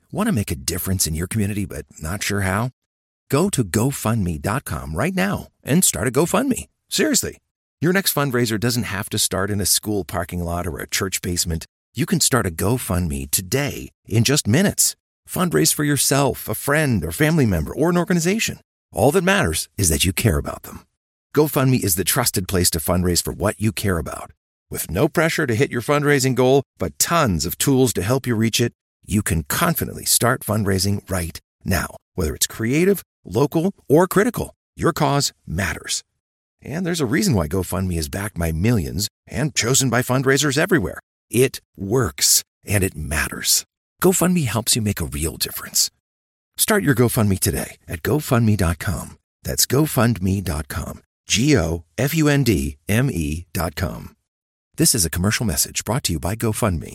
Want to make a difference in your community but not sure how? Go to GoFundMe.com right now and start a GoFundMe. Seriously. Your next fundraiser doesn't have to start in a school parking lot or a church basement. You can start a GoFundMe today in just minutes. Fundraise for yourself, a friend or family member, or an organization. All that matters is that you care about them. GoFundMe is the trusted place to fundraise for what you care about. With no pressure to hit your fundraising goal, but tons of tools to help you reach it, you can confidently start fundraising right now. Whether it's creative, local, or critical, your cause matters. And there's a reason why GoFundMe is backed by millions and chosen by fundraisers everywhere. It works, and it matters. GoFundMe helps you make a real difference. Start your GoFundMe today at GoFundMe.com. That's GoFundMe.com. GoFundMe.com. This is a commercial message brought to you by GoFundMe.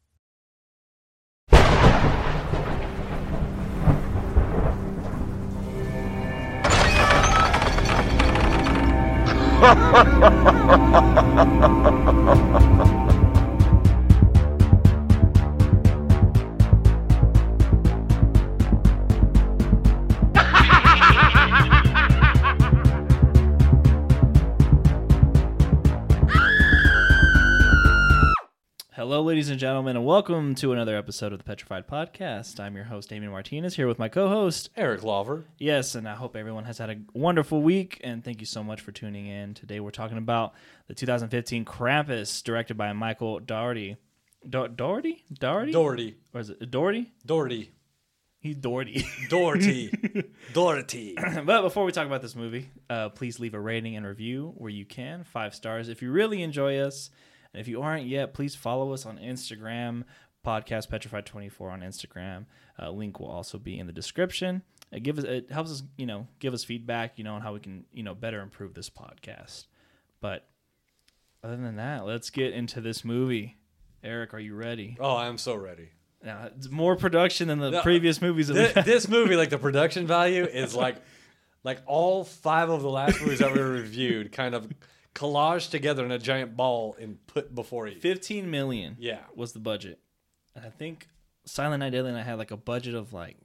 Hello, ladies and gentlemen, and welcome to another episode of the Petrified Podcast. I'm your host, Damien Martinez, here with my co-host, Eric Lawver. Yes, and I hope everyone has had a wonderful week, and thank you so much for tuning in. Today we're talking about the 2015 Krampus, directed by Michael Dougherty. Dougherty? Doherty. Or is it Doherty? Doherty. He's Doherty. Doherty. Doherty. But before we talk about this movie, please leave a rating and review where you can, 5 stars. If you really enjoy us, and if you aren't yet, please follow us on Instagram, Podcast Petrified 24 on Instagram. Link will also be in the description. It helps us, give us feedback, on how we can, better improve this podcast. But other than that, let's get into this movie. Eric, are you ready? Oh, I'm so ready. Now, it's more production than the previous movies. This movie, like the production value is like all 5 of the last movies that we reviewed, kind of collaged together in a giant ball and put before you. $15 million was the budget. And I think Silent Night, Deadly Night had like a budget of like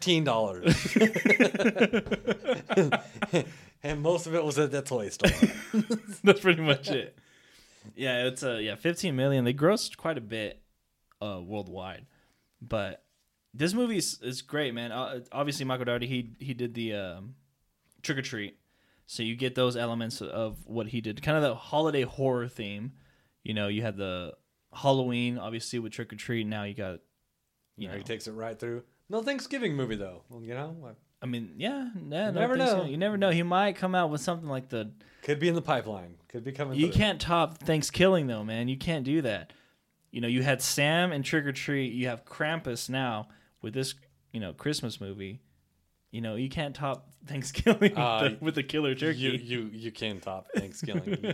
$15. And most of it was at the toy store. That's pretty much it. Yeah, it's $15 million. They grossed quite a bit worldwide. But this movie is great, man. Obviously, Michael Dougherty, he did the Trick or Treat. So you get those elements of what he did, kind of the holiday horror theme. You had the Halloween, obviously, with Trick or Treat. Now you got, he takes it right through. No Thanksgiving movie though. I mean, yeah, you never know. You never know. He might come out with something like could be in the pipeline. Could be coming. You can't top Thanksgiving though, man. You can't do that. You had Sam and Trick or Treat. You have Krampus now with this, Christmas movie. You can't top Thanksgiving with the killer turkey. You can top Thanksgiving.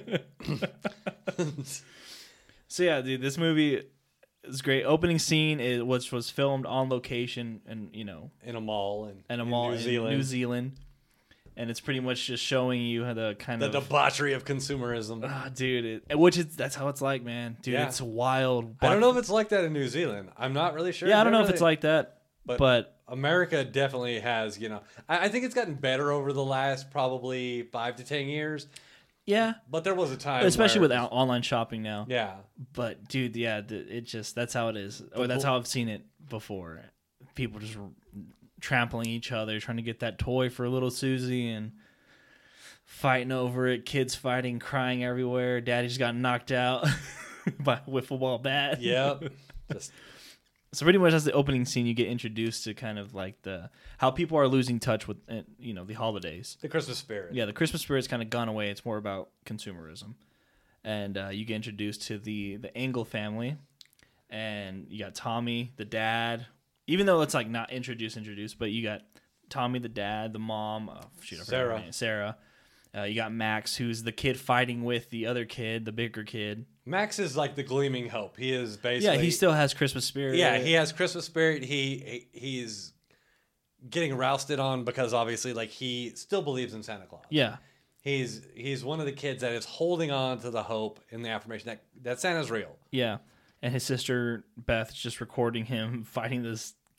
So yeah, dude, this movie is great. Opening scene which was filmed on location and in a mall in New Zealand. And it's pretty much just showing you how the debauchery of consumerism. Dude, that's how it's like, man. Dude, yeah. It's wild. I don't know if it's like that in New Zealand. I'm not really sure. Yeah, I don't know if it's like that. But America definitely has, I think it's gotten better over the last probably 5 to 10 years. Yeah. But there was a time especially with online shopping now. Yeah. But, dude, yeah, that's how it is. Or that's how I've seen it before. People just trampling each other, trying to get that toy for little Susie and fighting over it. Kids fighting, crying everywhere. Daddy just got knocked out by a wiffle ball bat. Yep. So pretty much as the opening scene, you get introduced to kind of like how people are losing touch with, the holidays. The Christmas spirit. Yeah, the Christmas spirit's kind of gone away. It's more about consumerism. And you get introduced to the Engel family. And you got Tommy, the dad. Even though it's like not introduced, but you got Tommy, the dad, the mom. Sarah. You got Max, who's the kid fighting with the other kid, the bigger kid. Max is like the gleaming hope. He is basically... Yeah, he still has Christmas spirit. Yeah, he has Christmas spirit. He's getting rousted on because obviously like he still believes in Santa Claus. Yeah. He's one of the kids that is holding on to the hope and the affirmation that Santa's real. Yeah. And his sister Beth is just recording him fighting this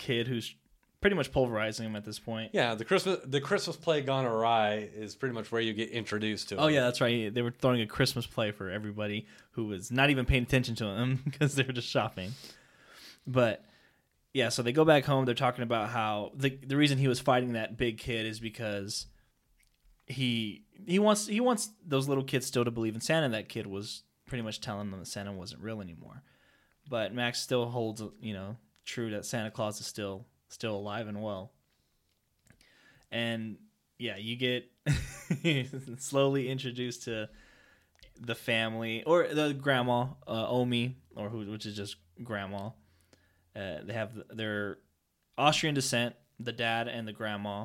kid who's pretty much pulverizing him at this point. Yeah, the Christmas play gone awry is pretty much where you get introduced to. Oh yeah, that's right. They were throwing a Christmas play for everybody who was not even paying attention to him because they were just shopping. But yeah, so they go back home. They're talking about how the reason he was fighting that big kid is because he wants those little kids still to believe in Santa. That kid was pretty much telling them that Santa wasn't real anymore. But Max still holds, true that Santa Claus is still alive and well. And yeah, you get slowly introduced to the family, or the grandma, Omi, which is just grandma. They have their Austrian descent, the dad and the grandma.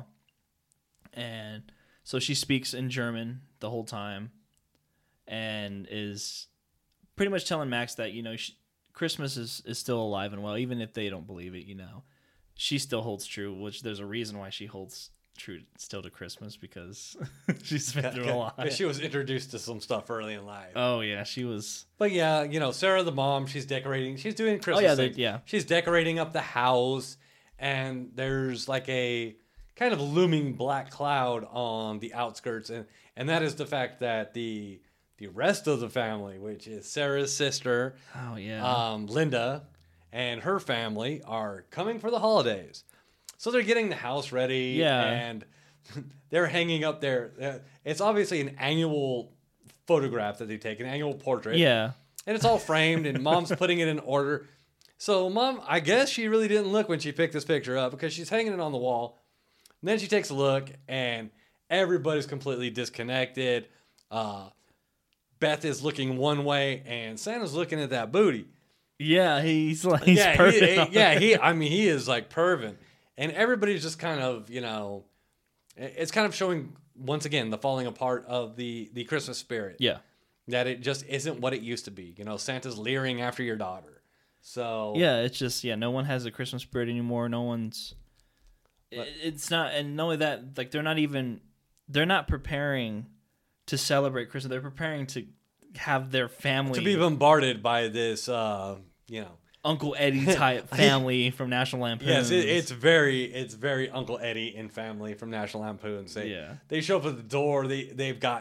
And so she speaks in German the whole time and is pretty much telling Max that, Christmas is still alive and well, even if they don't believe it, She still holds true, which there's a reason why she holds true still to Christmas, because she's been through a lot. She was introduced to some stuff early in life. Oh, yeah, she was. But yeah, Sarah the mom, she's decorating. She's doing Christmas things. Yeah. She's decorating up the house, and there's like a kind of looming black cloud on the outskirts, and that is the fact that the rest of the family, which is Sarah's sister, Linda, and her family are coming for the holidays. So they're getting the house ready, and they're hanging up there. It's obviously an annual photograph that they take, an annual portrait. Yeah. And it's all framed, and Mom's putting it in order. So Mom, I guess she really didn't look when she picked this picture up, because she's hanging it on the wall. And then she takes a look, and everybody's completely disconnected. Beth is looking one way, and Santa's looking at that booty. Yeah, he's perving. He is like perving. And everybody's just kind of, it's kind of showing, once again, the falling apart of the Christmas spirit. Yeah. That it just isn't what it used to be. Santa's leering after your daughter. So. Yeah, it's just, no one has the Christmas spirit anymore. No one's. It's not, and not only that, like, they're not preparing to celebrate Christmas. They're preparing to have their family. To be bombarded by this, Uncle Eddie type family from National Lampoon. Yes, it's very Uncle Eddie and family from National Lampoon. They show up at the door. They've got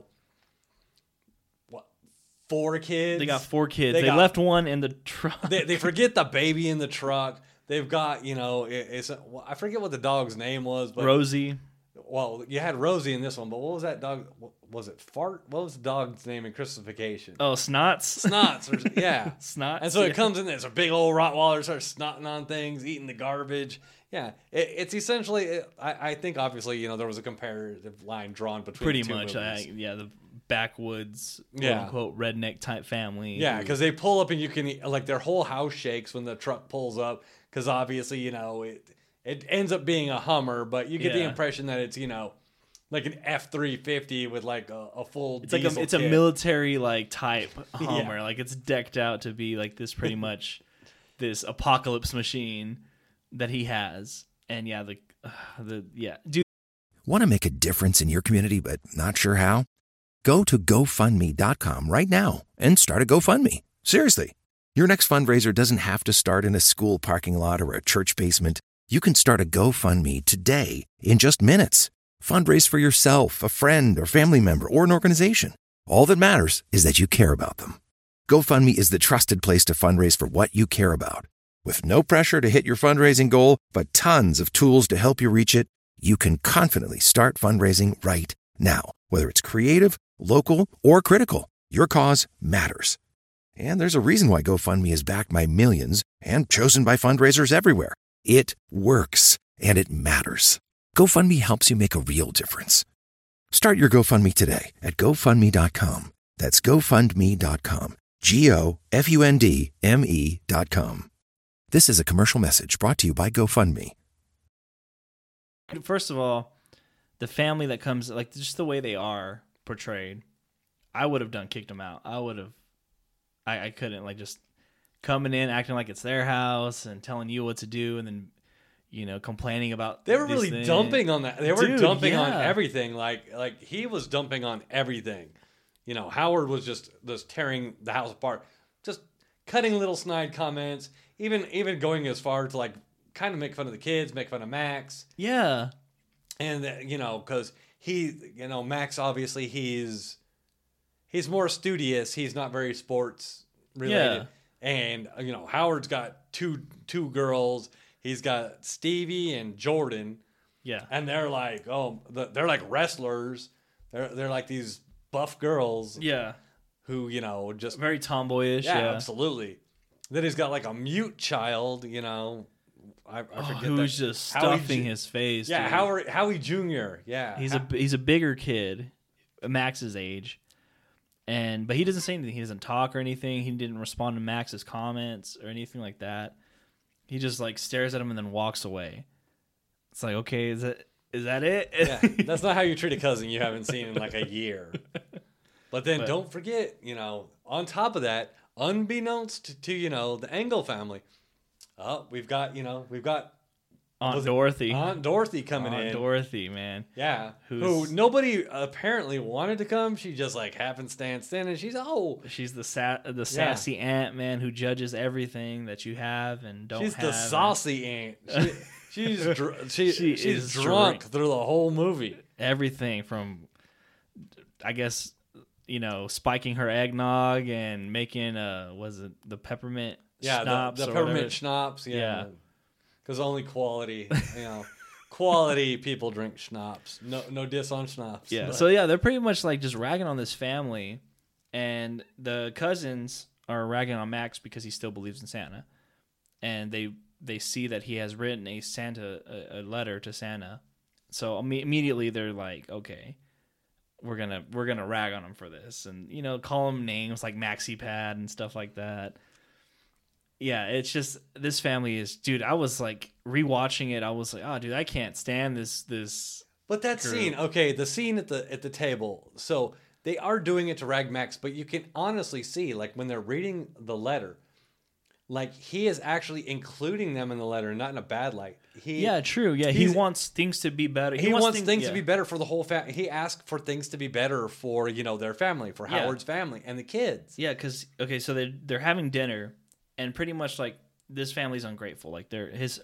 4 kids. They got 4 kids. They left one in the truck. They forget the baby in the truck. They've got I forget what the dog's name was, but Rosie. Well, you had Rosie in this one, but what was that dog? Was it Fart? What was the dog's name in Christmas Vacation? Oh, Snots. Snots, yeah. Snots. And so it comes in, there's a big old Rottweiler, starts snotting on things, eating the garbage. Yeah, it's essentially, I think obviously, there was a comparative line drawn between pretty the two much, movies. The backwoods, quote-unquote, redneck type family. Yeah, because they pull up and you can, their whole house shakes when the truck pulls up, because obviously, it ends up being a Hummer, but you get the impression that it's, like an F-350 with like a full diesel it's a military type Hummer. Like, it's decked out to be like this pretty much this apocalypse machine that he has. And dude. Want to make a difference in your community but not sure how? Go to GoFundMe.com right now and start a GoFundMe. Seriously. Your next fundraiser doesn't have to start in a school parking lot or a church basement. You can start a GoFundMe today in just minutes. Fundraise for yourself, a friend, or family member, or an organization. All that matters is that you care about them. GoFundMe is the trusted place to fundraise for what you care about. With no pressure to hit your fundraising goal, but tons of tools to help you reach it, you can confidently start fundraising right now. Whether it's creative, local, or critical, your cause matters. And there's a reason why GoFundMe is backed by millions and chosen by fundraisers everywhere. It works, and it matters. GoFundMe helps you make a real difference. Start your GoFundMe today at GoFundMe.com. That's GoFundMe.com. GoFundMe.com. This is a commercial message brought to you by GoFundMe. First of all, the family that comes, just the way they are portrayed, I would have kicked them out. I couldn't, just coming in, acting like it's their house and telling you what to do, and then, complaining about. They were really dumping on that. They were dumping on everything. Like he was dumping on everything. Howard was just tearing the house apart, just cutting little snide comments, even going as far to kind of make fun of the kids, make fun of Max. Yeah. And, because Max, obviously, he's more studious. He's not very sports related. Yeah. And, Howard's got two girls. He's got Stevie and Jordan. Yeah. And they're like, they're like wrestlers. They're like these buff girls. Yeah. Who, just... Very tomboyish. Yeah, absolutely. Then he's got like a mute child, I forget who's just stuffing his face. Yeah, dude. Howie Jr. Yeah. He's a bigger kid, Max's age. But he doesn't say anything. He doesn't talk or anything. He didn't respond to Max's comments or anything like that. He just like stares at him and then walks away. It's like, okay, is that it? Yeah, that's not how you treat a cousin you haven't seen in like a year. But then don't forget, on top of that, unbeknownst to the Engel family, we've got Aunt Dorothy. Aunt Dorothy coming in. Aunt Dorothy, man. Yeah. Who nobody apparently wanted to come. She just like happenstance in, and she's the sassy aunt, man, who judges everything that you have and don't have. She's the saucy aunt. She's drunk through the whole movie. Everything from, I guess, spiking her eggnog and making was it the peppermint schnapps? The peppermint schnapps. Yeah. Because only quality, quality people drink schnapps. No diss on schnapps. Yeah. But. So they're pretty much like just ragging on this family, and the cousins are ragging on Max because he still believes in Santa, and they see that he has written a letter to Santa, so immediately they're like, okay, we're gonna rag on him for this, and call him names like Maxi Pad and stuff like that. Yeah, it's just this family is, dude. I was like rewatching it. I was like, oh, dude, I can't stand this. But that group. scene, okay, the scene at the table. So they are doing it to rag Max, but you can honestly see, like when they're reading the letter, like he is actually including them in the letter, not in a bad light. True. Yeah, he wants things to be better. He wants things to be better for the whole family. He asked for things to be better for their family, for Howard's family and the kids. Yeah, because so they're having dinner. And pretty much like this family's ungrateful. Like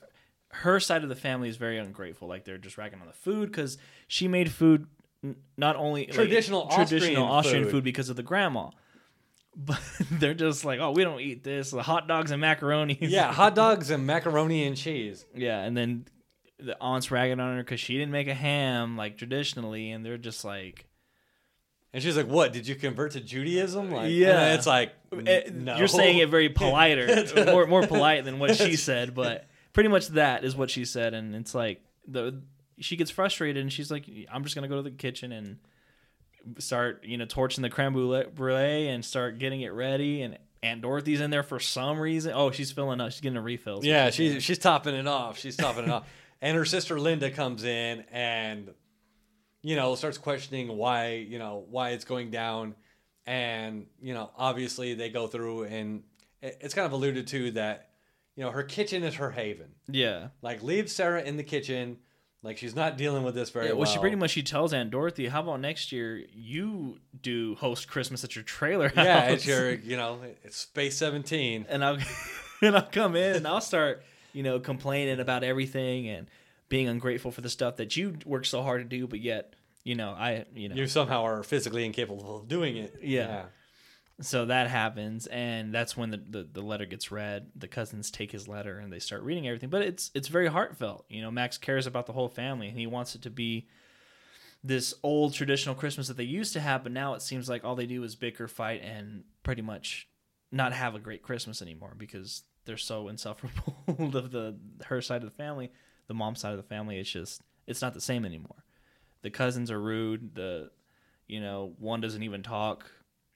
her side of the family is very ungrateful. Like they're just ragging on the food because she made food not only traditional Austrian food because of the grandma, but they're just like, oh, we don't eat this. The hot dogs and macaroni. Yeah, hot dogs and macaroni and cheese. Yeah, and then the aunt's ragging on her because she didn't make a ham like traditionally, and they're just like. And she's like, "What? Did you convert to Judaism?" Like, yeah, it's like, no. You're saying it very politer, more polite than what she said, but pretty much that is what she said, and it's like she gets frustrated, and she's like, "I'm just gonna go to the kitchen and start, torching the creme brulee and start getting it ready." And Aunt Dorothy's in there for some reason. Oh, she's filling up. She's getting a refill. Yeah, she's topping it off. And her sister Linda comes in and. Starts questioning why it's going down. And, obviously they go through and it's kind of alluded to that, her kitchen is her haven. Yeah. Like leave Sarah in the kitchen. Like she's not dealing with this very well. Well, she tells Aunt Dorothy, how about next year you do host Christmas at your trailer house? Yeah, it's your, it's Space 17. And I'll come in and I'll start, complaining about everything and being ungrateful for the stuff that you work so hard to do, but yet, you somehow are physically incapable of doing it. Yeah. So that happens, and that's when the letter gets read. The cousins take his letter and they start reading everything, but it's very heartfelt. Max cares about the whole family, and he wants it to be this old traditional Christmas that they used to have, but now it seems like all they do is bicker, fight, and pretty much not have a great Christmas anymore because they're so insufferable of her side of the family. The mom side of the family, it's not the same anymore. The cousins are rude. One doesn't even talk.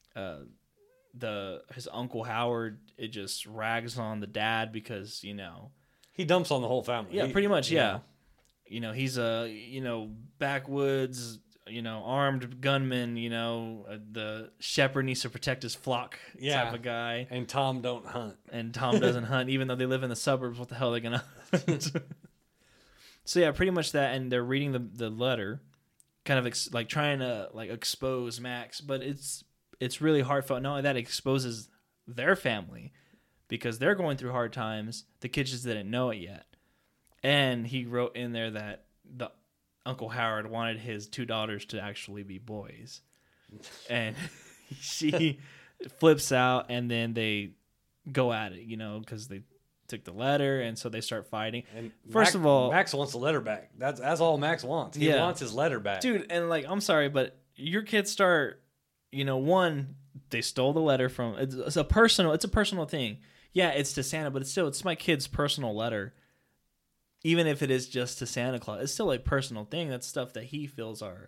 His Uncle Howard, it just rags on the dad because he dumps on the whole family. Yeah, pretty much. Yeah, he's a backwoods armed gunman. The shepherd needs to protect his flock. Type of guy. And Tom don't hunt. And Tom doesn't hunt, even though they live in the suburbs. What the hell are they gonna hunt? So yeah, pretty much that, and they're reading the letter, kind of trying to expose Max, but it's really heartfelt. Not only that, it exposes their family because they're going through hard times. The kids just didn't know it yet, And he wrote in there that the Uncle Howard wanted his 2 daughters to actually be boys. And she flips out, and then they go at it, because they took the letter, and so they start fighting. And first of all, Max wants the letter back. That's all Max wants. He wants his letter back. Dude, and I'm sorry, but your kids start, one, they stole the letter from, it's a personal thing. Yeah, it's to Santa, but it's my kid's personal letter. Even if it is just to Santa Claus, it's still a personal thing. That's stuff that he feels are,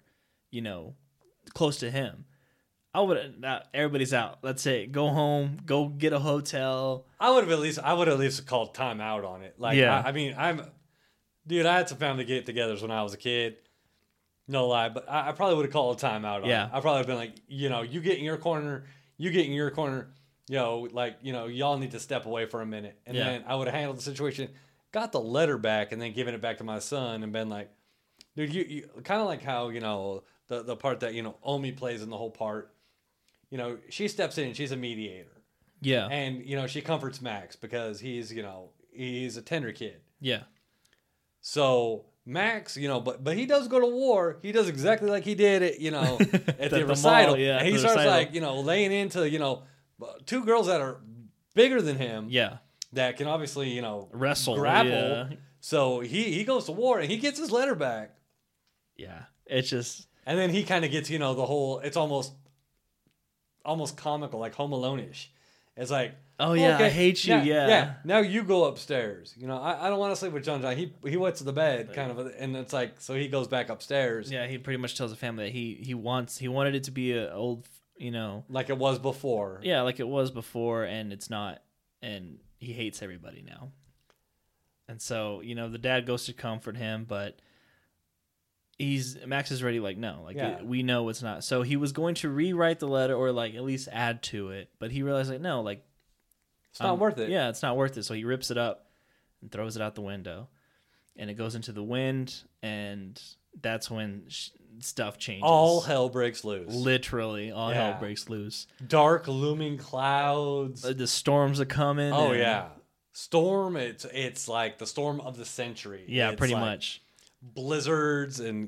close to him. Everybody's out. That's it. Go home. Go get a hotel. I would have at least called time out on it. Like, yeah. I had some family get-togethers when I was a kid. No lie, but I probably would have called a time out on it. I probably would have been like, you get in your corner. You get in your corner. Y'all need to step away for a minute. And then I would have handled the situation, got the letter back, and then given it back to my son and been like, dude, you kind of like how, the part that, Omi plays in the whole part. She steps in, she's a mediator. Yeah. And, she comforts Max because he's a tender kid. Yeah. So Max, but he does go to war. He does exactly like he did at, at the recital. Yeah, and he starts laying into, 2 girls that are bigger than him. Yeah. That can obviously, wrestle, grapple. Yeah. So he goes to war and he gets his letter back. Yeah. It's just. And then he kind of gets, the whole, it's almost comical, like Home Alone-ish. It's like, oh yeah, okay, I hate you. Yeah. Now you go upstairs. I don't want to sleep with John. He wets the bed, kind of, and it's like, so he goes back upstairs. Yeah, he pretty much tells the family that he wanted it to be an old, like it was before. Yeah, like it was before, and it's not, and he hates everybody now. And so, the dad goes to comfort him, but Max is ready, like, no, we know it's not. So he was going to rewrite the letter or at least add to it, but he realized no, it's not worth it. Yeah, it's not worth it. So he rips it up and throws it out the window, and it goes into the wind, and that's when stuff changes. All hell breaks loose. Literally, all hell breaks loose. Dark looming clouds. The storms are coming. Oh yeah, storm. It's like the storm of the century. Yeah, it's pretty much. Blizzards and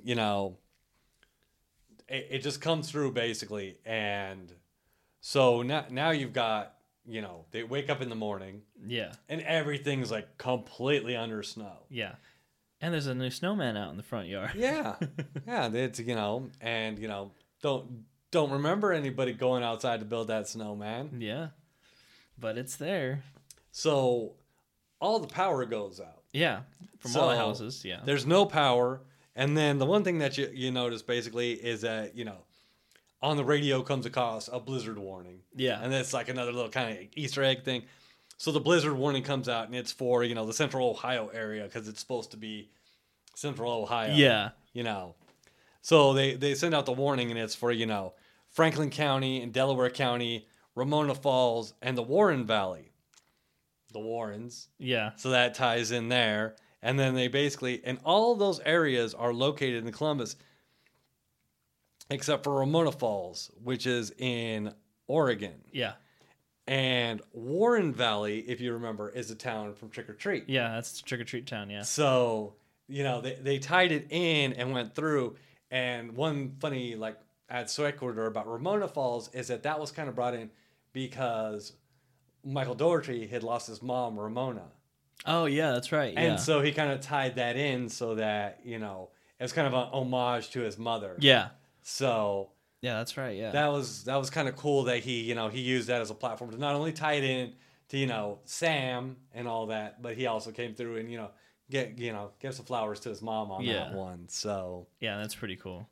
it just comes through basically. And so now you've got they wake up in the morning, and everything's completely under snow, and there's a new snowman out in the front yard. It's and don't remember anybody going outside to build that snowman, but it's there. So all the power goes out. From all the houses, There's no power. And then the one thing that you notice basically is that, on the radio comes across a blizzard warning. And that's another little kind of Easter egg thing. So the blizzard warning comes out, and it's for, the central Ohio area because it's supposed to be central Ohio. So they send out the warning, and it's for, Franklin County and Delaware County, Ramona Falls, and the Warren Valley. The Warrens. So that ties in there. And then they basically, and all of those areas are located in Columbus, except for Ramona Falls, which is in Oregon. And Warren Valley, if you remember, is a town from Trick or Treat. That's Trick or Treat town, So, they tied it in and went through. And one funny, ad sequitur about Ramona Falls is that was kind of brought in because Michael Dougherty had lost his mom, Ramona. Oh, yeah, that's right. And so he kind of tied that in so that, it was kind of an homage to his mother. So... Yeah, that's right, That was kind of cool that he used that as a platform to not only tie it in to, Sam and all that, but he also came through and, give some flowers to his mom on that one. So... Yeah, that's pretty cool.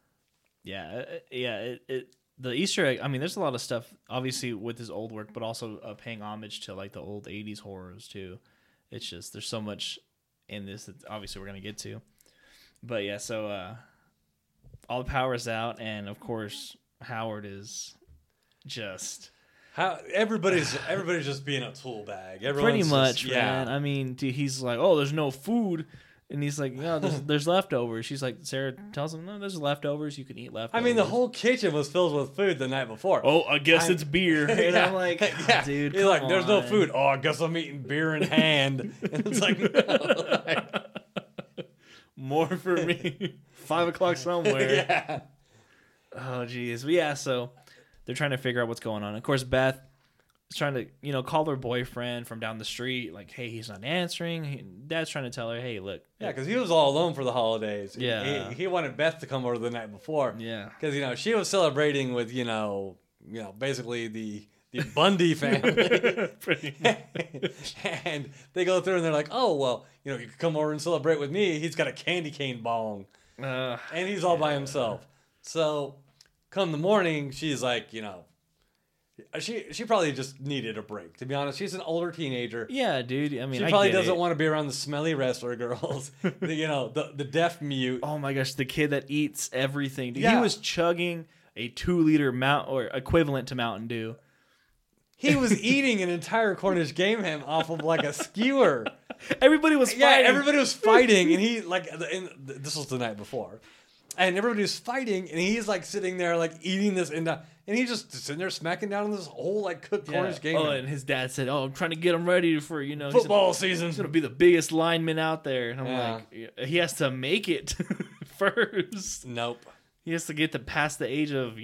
The Easter egg, there's a lot of stuff, obviously, with his old work, but also paying homage to, the old 80s horrors, too. It's just, there's so much in this that, obviously, we're going to get to. But, so, all the power's out, and, of course, Howard is just... Everybody's just being a tool bag. Pretty much, man. Dude, he's like, oh, there's no food. And he's like, no, there's leftovers. She's like, Sarah tells him, no, there's leftovers. You can eat leftovers. The whole kitchen was filled with food the night before. Oh, I guess it's beer. And I'm like, dude, he's like, there's no food. Oh, I guess I'm eating beer in hand. And it's like, no. More for me. 5 o'clock somewhere. Yeah. Oh, geez. But yeah, so they're trying to figure out what's going on. Of course, Beth is trying to, call her boyfriend from down the street. Like, hey, he's not answering. Dad's trying to tell her, hey, look. Yeah, because he was all alone for the holidays. Yeah. He wanted Beth to come over the night before. Yeah. Because, she was celebrating with, basically the Bundy family. Pretty And they go through and they're like, oh, well, you could come over and celebrate with me. He's got a candy cane bong. And he's all by himself. So come the morning, she's like, she probably just needed a break, to be honest. She's an older teenager. Yeah, dude. I mean, She probably doesn't want to be around the smelly wrestler girls. the deaf mute. Oh my gosh, the kid that eats everything. Dude, Yeah. He was chugging a 2-liter or equivalent to Mountain Dew. He was eating an entire Cornish game ham off of like a skewer. Everybody was fighting. Yeah, everybody was fighting, and he this was the night before, and everybody was fighting, and he's like sitting there like eating this, and he's just sitting there smacking down on this whole like cooked Cornish game. Oh, and his dad said, "Oh, I'm trying to get him ready for Football season. He's gonna be the biggest lineman out there." And I'm Yeah. like, he has to make it first. Nope. He has to get to past the age of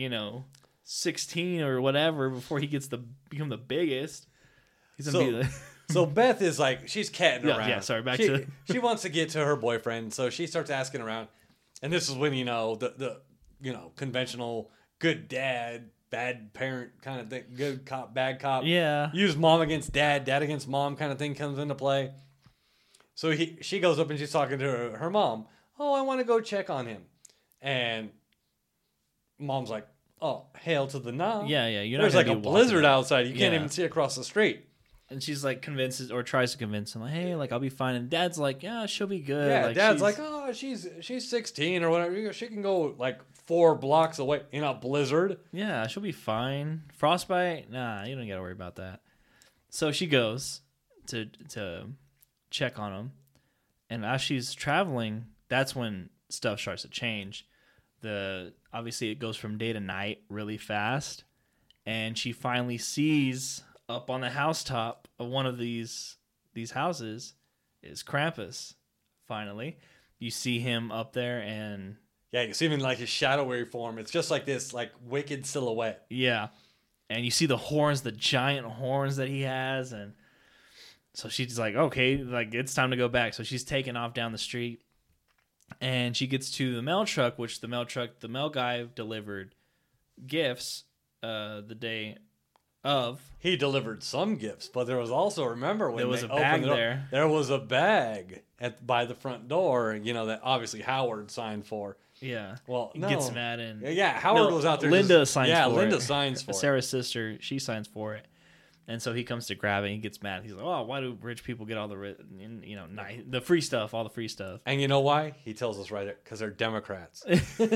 16 or whatever before he gets to become the biggest. He's gonna be the. So Beth is like, she's catting Yeah, around. yeah, sorry, back she, to- she wants to get to her boyfriend, so she starts asking around, and this is when the conventional good dad, bad parent kind of thing, good cop, bad cop, Yeah. use mom against dad, dad against mom kind of thing comes into play. So she goes up and she's talking to her mom. Oh, I want to go check on him, and mom's like, oh, hail to the no. Yeah. You're not There's gonna like a be walking blizzard around. outside. You can't Yeah. even see across the street. And she's like convinces or tries to convince him, like, hey, like I'll be fine. And dad's like, yeah, she'll be good. Yeah, like, dad's she's- like, oh, she's 16 or whatever. She can go like 4 blocks away in a blizzard. yeah, she'll be fine. Frostbite? Nah, you don't got to worry about that. So she goes to check on him. And as she's traveling, that's when stuff starts to change. Obviously it goes from day to night really fast. And she finally sees up on the housetop of one of these houses is Krampus. Finally, you see him up there, and Yeah, you see him in like his shadowy form. It's just like this like wicked silhouette. yeah, and you see the horns, the giant horns that he has, and so she's like, okay, like it's time to go back. So she's taking off down the street, and she gets to the mail truck, which the mail guy delivered gifts the day of. He delivered some gifts, but there was also, remember when There was they a bag opened it up, there. there was a bag by the front door, that obviously Howard signed for. Yeah. Well, He no. gets mad and Yeah, Howard was out there. Linda signs yeah, for it. Linda signs for it. Sarah's sister, she signs for it. And so he comes to grab it and he gets mad. He's like, "Oh, why do rich people get all the the free stuff, all the free stuff?" And you know why? He tells us right there, because they're Democrats.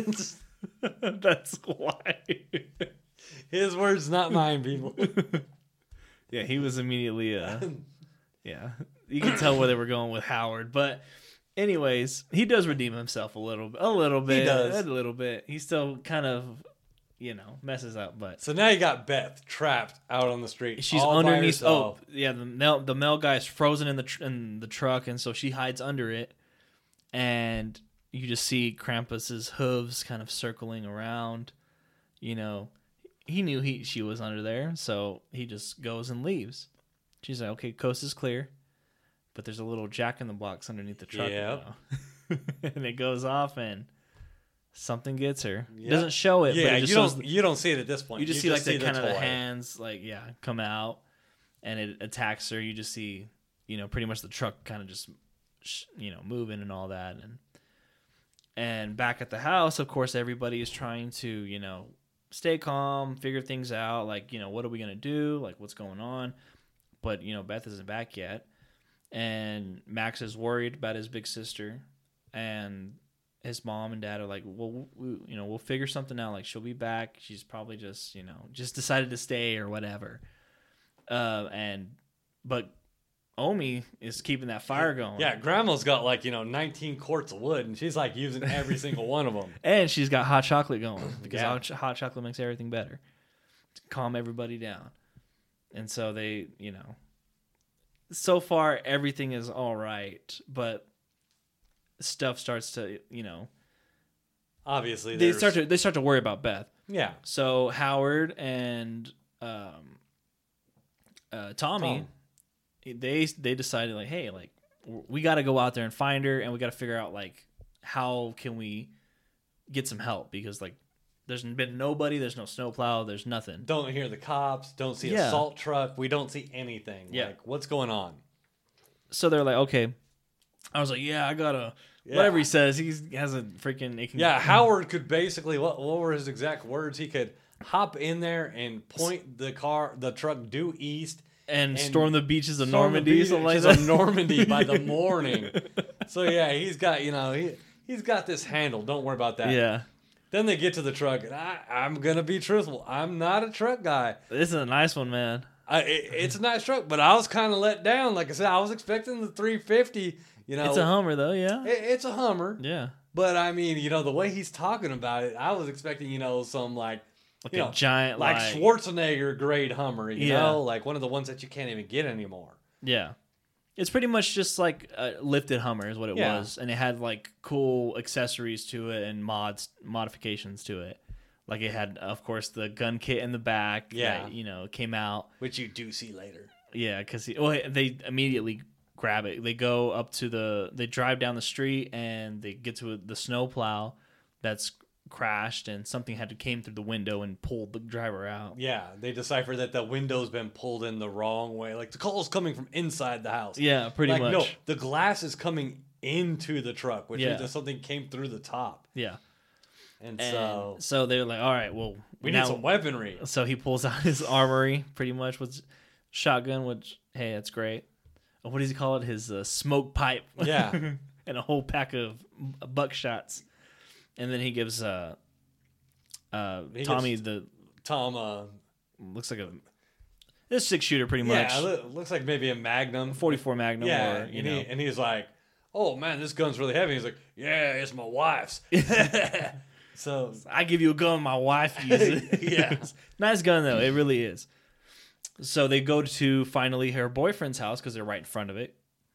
That's why. His words, not mine, people. Yeah, he was immediately yeah. You can tell where they were going with Howard, but anyways, he does redeem himself a little bit. He does. A little bit. He still kind of, messes up, but So now you got Beth trapped out on the street. she's all by underneath. herself. Oh, yeah, the mail guy's frozen in the truck, and so she hides under it, and you just see Krampus's hooves kind of circling around. He knew she was under there, so he just goes and leaves. She's like, "Okay, coast is clear," but there's a little Jack in the Box underneath the truck. Yep. now. And it goes off, and something gets her. Yep. It doesn't show it, Yeah, but it just you shows. don't you don't see it at this point. You just see like the kind of the toy. hands, come out, and it attacks her. You just see, pretty much the truck kind of just, moving and all that, and back at the house, of course, everybody is trying to, stay calm, figure things out. Like, what are we gonna do? Like, what's going on? But Beth isn't back yet, and Max is worried about his big sister, and his mom and dad are like, well, we'll figure something out. Like, she'll be back. She's probably just, just decided to stay or whatever. But Omi is keeping that fire going. Yeah, Grandma's got 19 quarts of wood, and she's like using every single one of them. And she's got hot chocolate going because Yeah. hot chocolate makes everything better to calm everybody down. And so they, so far everything is all right, but stuff starts to, Obviously, they start to worry about Beth. Yeah. So Howard and Tommy, they decided like, hey, like we got to go out there and find her, and we got to figure out like how can we get some help, because like there's been nobody, there's no snowplow, there's nothing. Don't hear the cops, don't see a salt truck, we don't see anything. Yeah. Like, what's going on? So they're like, okay. I was like, yeah, I gotta. Whatever he says, he has a freaking. Yeah, Howard could basically. What were his exact words? He could hop in there and point the truck due east, and storm the beaches of storm Normandy, the something like beaches that. of Normandy by the morning. So yeah, he's got he's got this handled. Don't worry about that. Yeah. Then they get to the truck, and I'm gonna be truthful. I'm not a truck guy. This is a nice one, man. It's a nice truck, but I was kind of let down. Like I said, I was expecting the 350. It's a Hummer, though. Yeah. It's a Hummer. Yeah. But I mean, the way he's talking about it, I was expecting, some like a giant, like Schwarzenegger grade Hummer, you know, like one of the ones that you can't even get anymore. Yeah. It's pretty much just like a lifted Hummer is what it was. And it had like cool accessories to it and modifications to it. Like it had, of course, the gun kit in the back that, came out. Which you do see later. Yeah, because they immediately grab it. They go up to they drive down the street and they get to the snowplow that's crashed, and something came through the window and pulled the driver out. Yeah, they decipher that the window's been pulled in the wrong way. Like the call's coming from inside the house. Yeah, pretty much. No, the glass is coming into the truck, which means that something came through the top. Yeah. And so they're like, all right, well, we need some weaponry. So he pulls out his armory, pretty much, with shotgun, which, hey, that's great. What does he call it? His smoke pipe. Yeah. And a whole pack of buckshots. And then he gives Tommy looks like a 6-shooter pretty much. Yeah, looks like maybe a Magnum. 44 Magnum. Yeah, or, and he's like, oh man, this gun's really heavy. He's like, yeah, it's my wife's. So I give you a gun, my wife uses it. Yeah. Nice gun though, it really is. So they go to finally her boyfriend's house because they're right in front of it,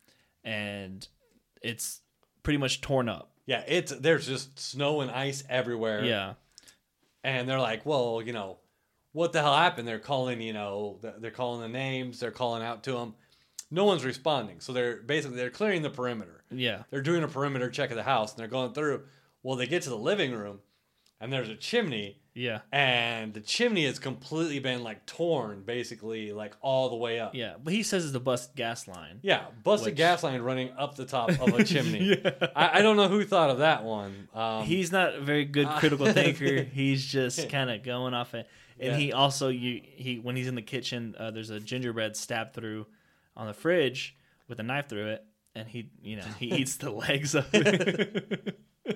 and it's pretty much torn up. Yeah, there's just snow and ice everywhere. Yeah, and they're like, well, what the hell happened? They're calling, they're calling the names, they're calling out to them. No one's responding, so they're clearing the perimeter. Yeah, they're doing a perimeter check of the house, and they're going through. Well, they get to the living room, and there's a chimney. Yeah. And the chimney has completely been like torn, basically, like all the way up. Yeah, but he says it's a busted gas line. Yeah, busted gas line running up the top of a chimney. Yeah. I don't know who thought of that one. He's not a very good critical thinker. He's just kind of going off it. And he also, when he's in the kitchen, there's a gingerbread stabbed through on the fridge with a knife through it, and he eats the legs of it.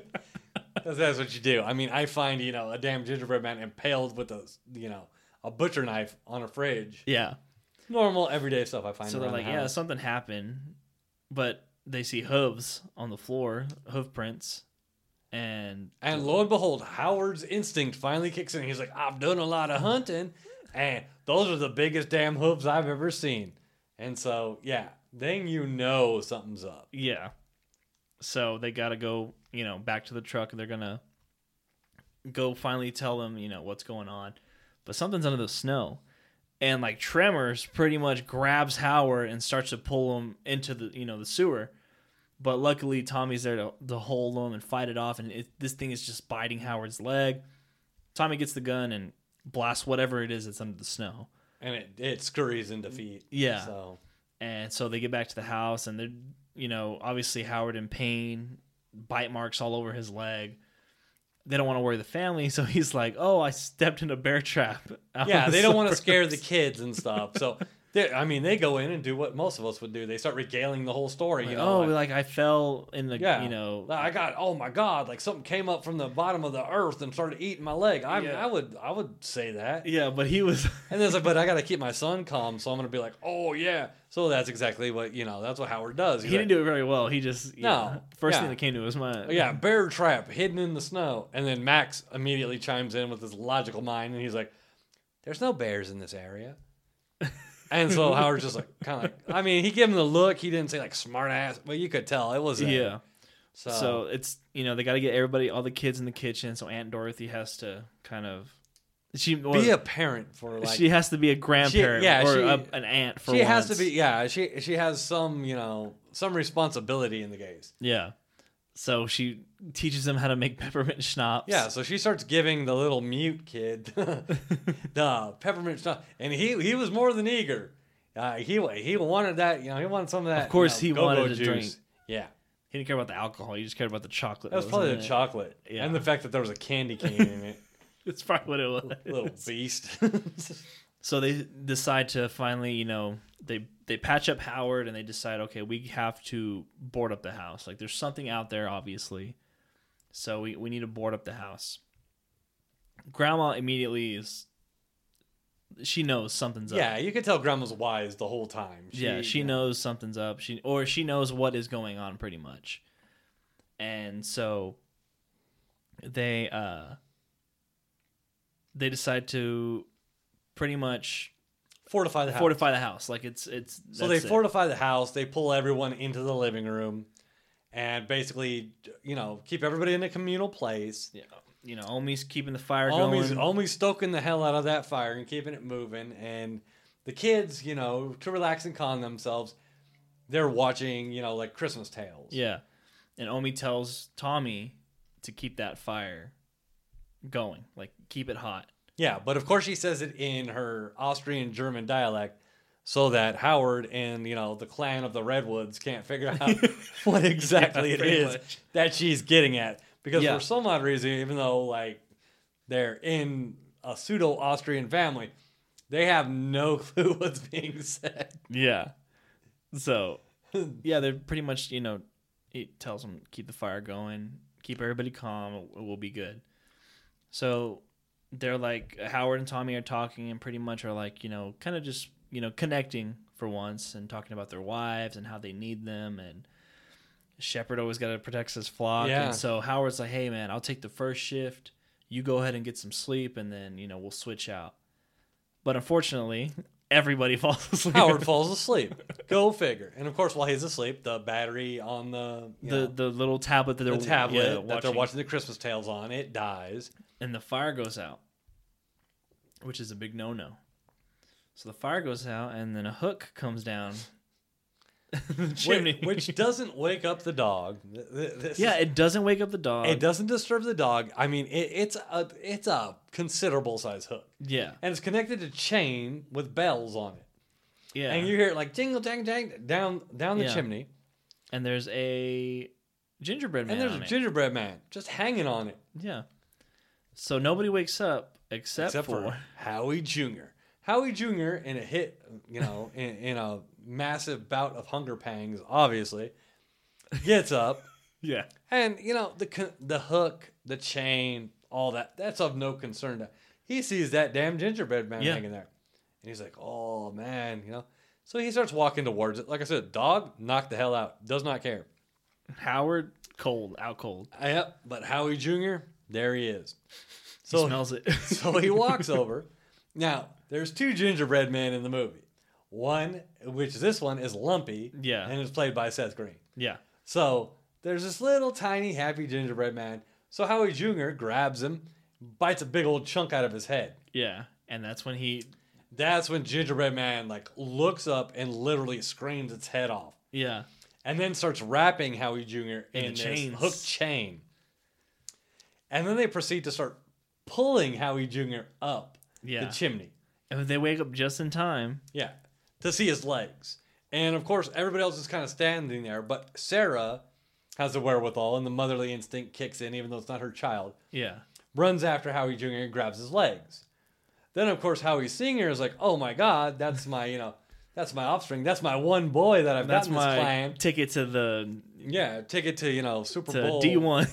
That's what you do. I mean, I find, a damn gingerbread man impaled with a butcher knife on a fridge. Yeah. Normal, everyday stuff I find. So they're like, yeah, something happened. But they see hooves on the floor, hoof prints. And lo and behold, Howard's instinct finally kicks in. He's like, I've done a lot of hunting, and those are the biggest damn hooves I've ever seen. And so, yeah, then something's up. Yeah. So they got to go, back to the truck. They're going to go finally tell them, what's going on. But something's under the snow. And like Tremors pretty much grabs Howard and starts to pull him into the, the sewer. But luckily Tommy's there to hold him and fight it off. And this thing is just biting Howard's leg. Tommy gets the gun and blasts whatever it is that's under the snow. And it scurries into feet. Yeah. And so they get back to the house, and they're, obviously Howard in pain, bite marks all over his leg. They don't want to worry the family, so he's like, oh, I stepped in a bear trap. Yeah, they don't want to scare the kids and stuff. So, they go in and do what most of us would do. They start regaling the whole story. Like I fell in the, I got, oh my God, like something came up from the bottom of the earth and started eating my leg. I would say that. Yeah, but he was. And then it's like, but I got to keep my son calm, so I'm going to be like, oh yeah. So that's exactly what, that's what Howard does. He didn't do it very well. He just, first thing that came to his mind. Yeah, bear trap hidden in the snow. And then Max immediately chimes in with his logical mind, and he's like, there's no bears in this area. And so Howard's just like, kind of like, I mean, he gave him the look. He didn't say like smart ass, but you could tell it was. Yeah. So it's, they got to get everybody, all the kids in the kitchen. So Aunt Dorothy has to kind of be a parent for like. She has to be a grandparent an aunt for She once. has to be, yeah. She has some, some responsibility in the case. Yeah. So she teaches them how to make peppermint schnapps. Yeah, so she starts giving the little mute kid the peppermint schnapps, and he was more than eager. He wanted that, he wanted some of that. Of course, he wanted to juice. drink. Yeah, he didn't care about the alcohol. He just cared about the chocolate. that was probably the chocolate, and the fact that there was a candy cane in it. That's probably what it was. Little beast. So they decide to finally, they patch up Howard and they decide, okay, we have to board up the house. Like there's something out there, obviously. So we need to board up the house. Grandma immediately she knows something's up. Yeah, you can tell Grandma's wise the whole time. She knows something's up. She knows what is going on pretty much. And so they decide to pretty much fortify the house. Like it's so they fortify the house. They pull everyone into the living room, and basically, keep everybody in a communal place. Yeah, Omi's keeping the fire going. Omi's stoking the hell out of that fire and keeping it moving. And the kids, to relax and calm themselves, they're watching, like Christmas tales. Yeah, and Omi tells Tommy to keep that fire going, like keep it hot. Yeah, but of course she says it in her Austrian-German dialect so that Howard and, the clan of the Redwoods can't figure out what exactly it is that she's getting at. Because for some odd reason, even though, like, they're in a pseudo-Austrian family, they have no clue what's being said. Yeah. So, they're pretty much, it tells them, keep the fire going, keep everybody calm, we'll be good. So they're like, Howard and Tommy are talking and pretty much are like, kind of just, connecting for once and talking about their wives and how they need them. And Shepherd always got to protect his flock. Yeah. And so Howard's like, hey, man, I'll take the first shift. You go ahead and get some sleep and then, we'll switch out. But unfortunately, everybody falls asleep. Howard falls asleep. Go figure. And of course, while he's asleep, the battery on the little tablet that they're watching the Christmas tales on, it dies. And the fire goes out, which is a big no-no. So the fire goes out, and then a hook comes down the chimney, which doesn't wake up the dog. It doesn't wake up the dog. It doesn't disturb the dog. I mean, it's a considerable size hook. Yeah, and it's connected to chain with bells on it. Yeah, and you hear it like jingle jang jang down the chimney. And there's a gingerbread man. And there's a gingerbread man just hanging on it. Yeah. So nobody wakes up except for Howie Jr. Howie Jr. in a hit, in a massive bout of hunger pangs, obviously, gets up. Yeah. And, the hook, the chain, all that's of no concern to. He sees that damn gingerbread man hanging there. And he's like, oh, man, So he starts walking towards it. Like I said, dog, knock the hell out. Does not care. Howard, out cold. Yep, but Howie Jr., there he is. So he smells it. So he walks over. Now, there's two gingerbread men in the movie. One, this one is Lumpy. Yeah. And is played by Seth Green. Yeah. So there's this little tiny happy gingerbread man. So Howie Jr. grabs him, bites a big old chunk out of his head. Yeah. And that's when gingerbread man looks up and literally screams its head off. Yeah. And then starts wrapping Howie Jr. in this hook chain. And then they proceed to start pulling Howie Jr. up the chimney. And they wake up just in time. Yeah, to see his legs. And, of course, everybody else is kind of standing there. But Sarah has the wherewithal, and the motherly instinct kicks in, even though it's not her child. Yeah. Runs after Howie Jr. and grabs his legs. Then, of course, Howie Sr. is like, oh, my God, that's my, that's my offspring. That's my one boy that I've got in this clan. Ticket to the... Yeah, ticket to, Super Bowl. D1.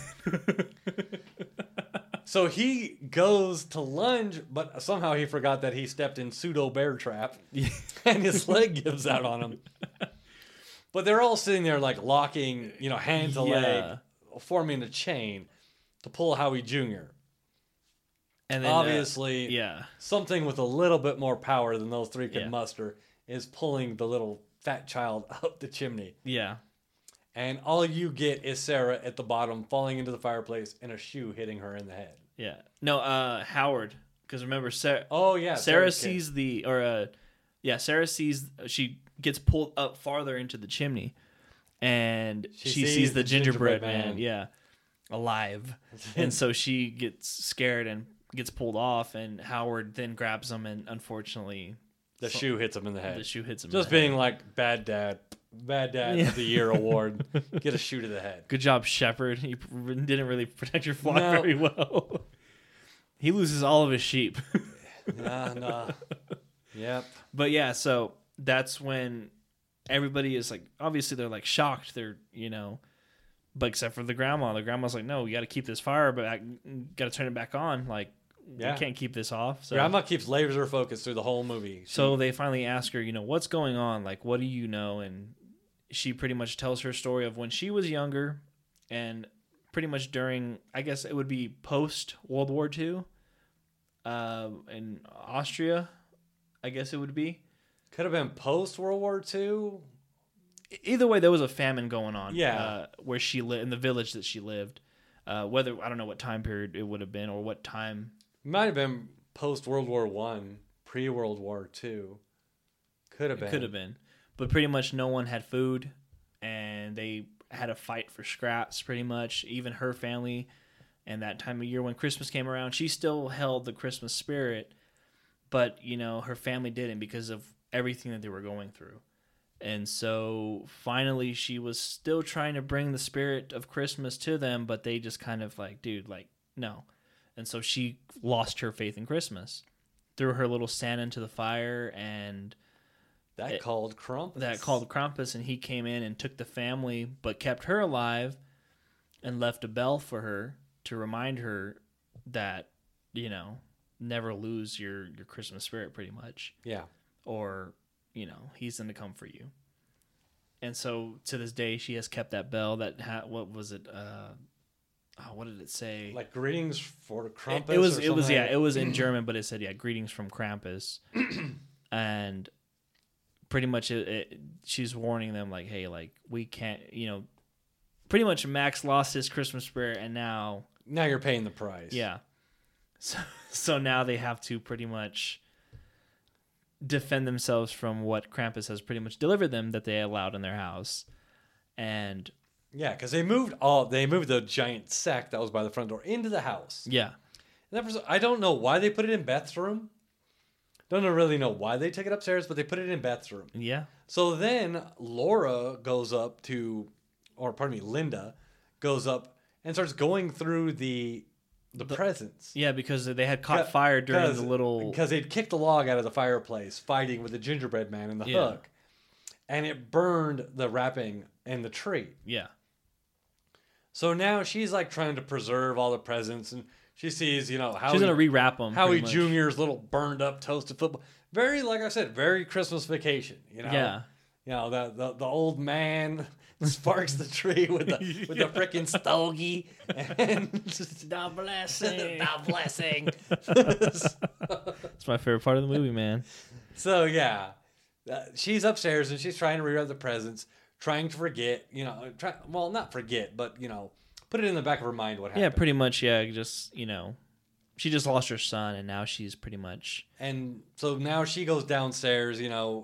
So he goes to lunge, but somehow he forgot that he stepped in pseudo bear trap, and his leg gives out on him. But they're all sitting there locking, hand to leg, forming a chain to pull Howie Jr. And then, obviously, something with a little bit more power than those three could muster is pulling the little fat child up the chimney. Yeah. and all you get is Sarah at the bottom falling into the fireplace and a shoe hitting her in the head. Yeah. No, Howard. Because remember, Sarah. Oh yeah, Sarah Sarah's kid. sees Sarah sees she gets pulled up farther into the chimney, and she sees the gingerbread man. Yeah, alive, and so she gets scared and gets pulled off, and Howard then grabs him, and unfortunately, the shoe hits him in the head. The shoe hits him. Just in the being head. like bad dad of the year award. Get a shoe to the head. Good job, Shepherd. You didn't really protect your flock No. very well. He loses all of his sheep. No. Yep. But yeah, so that's when everybody is like, obviously they're like shocked. They're, but except for the grandma. The grandma's like, no, we got to keep this fire, but got to turn it back on. Like, we can't keep this off. So Grandma keeps laser focused through the whole movie. So they finally ask her, what's going on? Like, what do you know? And she pretty much tells her story of when she was younger and pretty much during, I guess it would be post World War II in Austria, I guess it would be. Could have been post World War II. Either way, there was a famine going on. Yeah. Where she lived, in the village that she lived. Whether, I don't know what time period it would have been or what time. Might have been post World War One, pre World War II. Could have been. Could have been. But pretty much no one had food, and they had a fight for scraps pretty much. Even her family, and that time of year when Christmas came around, she still held the Christmas spirit, but, her family didn't because of everything that they were going through. And so finally she was still trying to bring the spirit of Christmas to them, but they just kind of like, dude, like, no. And so she lost her faith in Christmas. Threw her little Santa into the fire, and called Krampus. That called Krampus, and he came in and took the family, but kept her alive and left a bell for her to remind her that, never lose your Christmas spirit pretty much. Yeah. Or, he's going to come for you. And so to this day, she has kept that bell that what was it? What did it say? Like greetings for Krampus. It was in German, but it said, greetings from Krampus. And pretty much she's warning them like, hey, like we can't, pretty much Max lost his Christmas spirit, and now you're paying the price. Yeah. So now they have to pretty much defend themselves from what Krampus has pretty much delivered them that they allowed in their house. And yeah, because they moved the giant sack that was by the front door into the house. Yeah. And I don't know why they put it in Beth's room. Don't really know why they took it upstairs, but they put it in Beth's room. Yeah. So then Linda goes up and starts going through the presents. Yeah, because they had caught fire during the little... Because they'd kicked the log out of the fireplace fighting with the gingerbread man and the hook. And it burned the wrapping and the tree. Yeah. So now she's like trying to preserve all the presents, and she sees, how she's going to rewrap them. Howie Jr.'s little burned up toasted football. Very, like I said, very Christmas Vacation. Yeah. The old man sparks the tree with the freaking stogie, and the blessing. The blessing. It's my favorite part of the movie, man. So yeah, she's upstairs and she's trying to rewrap the presents, trying to forget, not forget, but put it in the back of her mind what happened. Yeah, pretty much. Yeah, just she just lost her son, and now she's pretty much. And so now she goes downstairs.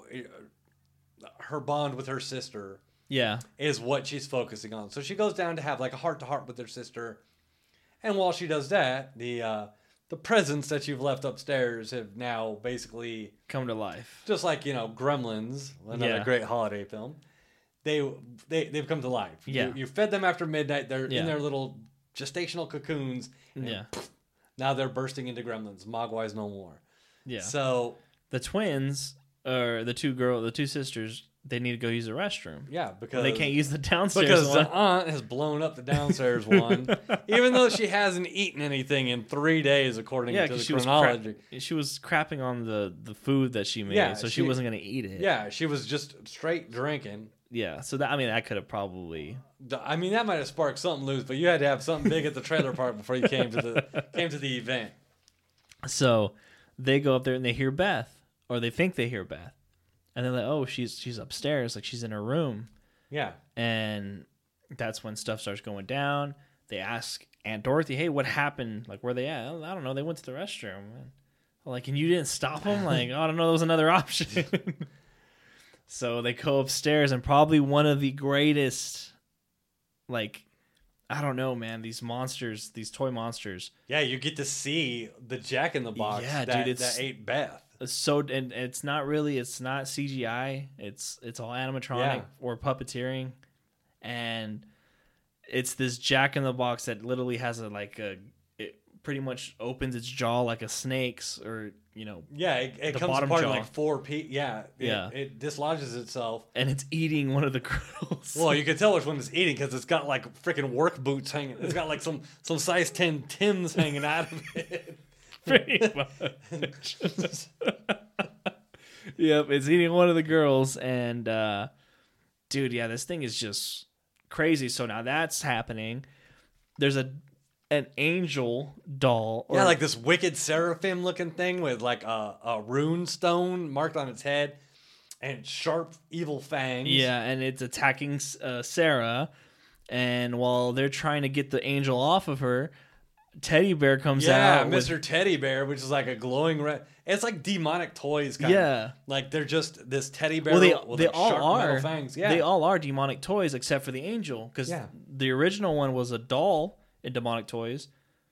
Her bond with her sister. Yeah. Is what she's focusing on. So she goes down to have like a heart-to-heart with her sister. And while she does that, the presents that you've left upstairs have now basically... come to life. Just like, Gremlins, another great holiday film. They've come to life. Yeah. You fed them after midnight. They're in their little gestational cocoons. Yeah. Now they're bursting into gremlins. Mogwais no more. Yeah. So... the twins, or the two sisters... they need to go use the restroom. Yeah, because they can't use the downstairs because one. the aunt has blown up the downstairs one, even though she hasn't eaten anything in 3 days, according to the chronology. She was crapping on the food that she made, so she wasn't going to eat it. Yeah, she was just straight drinking. Yeah, so that could have probably. That might have sparked something loose, but you had to have something big at the trailer park before you came to the event. So they go up there and they hear Beth, or they think they hear Beth. And they're like, oh, she's upstairs, like she's in her room. Yeah. And that's when stuff starts going down. They ask Aunt Dorothy, "Hey, what happened? Like, where they at?" I don't know. They went to the restroom. Like, and you didn't stop them? Like, oh, I don't know. There was another option. So they go upstairs, and probably one of the greatest, like, I don't know, man. These monsters, these toy monsters. Yeah, you get to see the Jack in the Box that ate Beth. So, and it's not CGI. It's all animatronic or puppeteering, and it's this Jack in the Box that literally has it pretty much opens its jaw like a snake's, or it comes apart in like 4 pieces. It dislodges itself, and it's eating one of the girls. Well, you can tell which one it's eating because it's got like freaking work boots hanging. It's got like some size 10 Tims hanging out of it. Pretty much. Yep, it's eating one of the girls, and dude, this thing is just crazy. So now that's happening. There's an angel doll. Like this wicked seraphim looking thing with like a rune stone marked on its head and sharp evil fangs. Yeah, and it's attacking Sarah. And while they're trying to get the angel off of her, Teddy Bear comes out. Yeah, Mr. Teddy Bear, which is like a glowing red. It's like demonic toys kind of. Like they're just this teddy bear with like sharp metal fangs. Yeah. They all are demonic toys except for the angel, because the original one was a doll in demonic toys,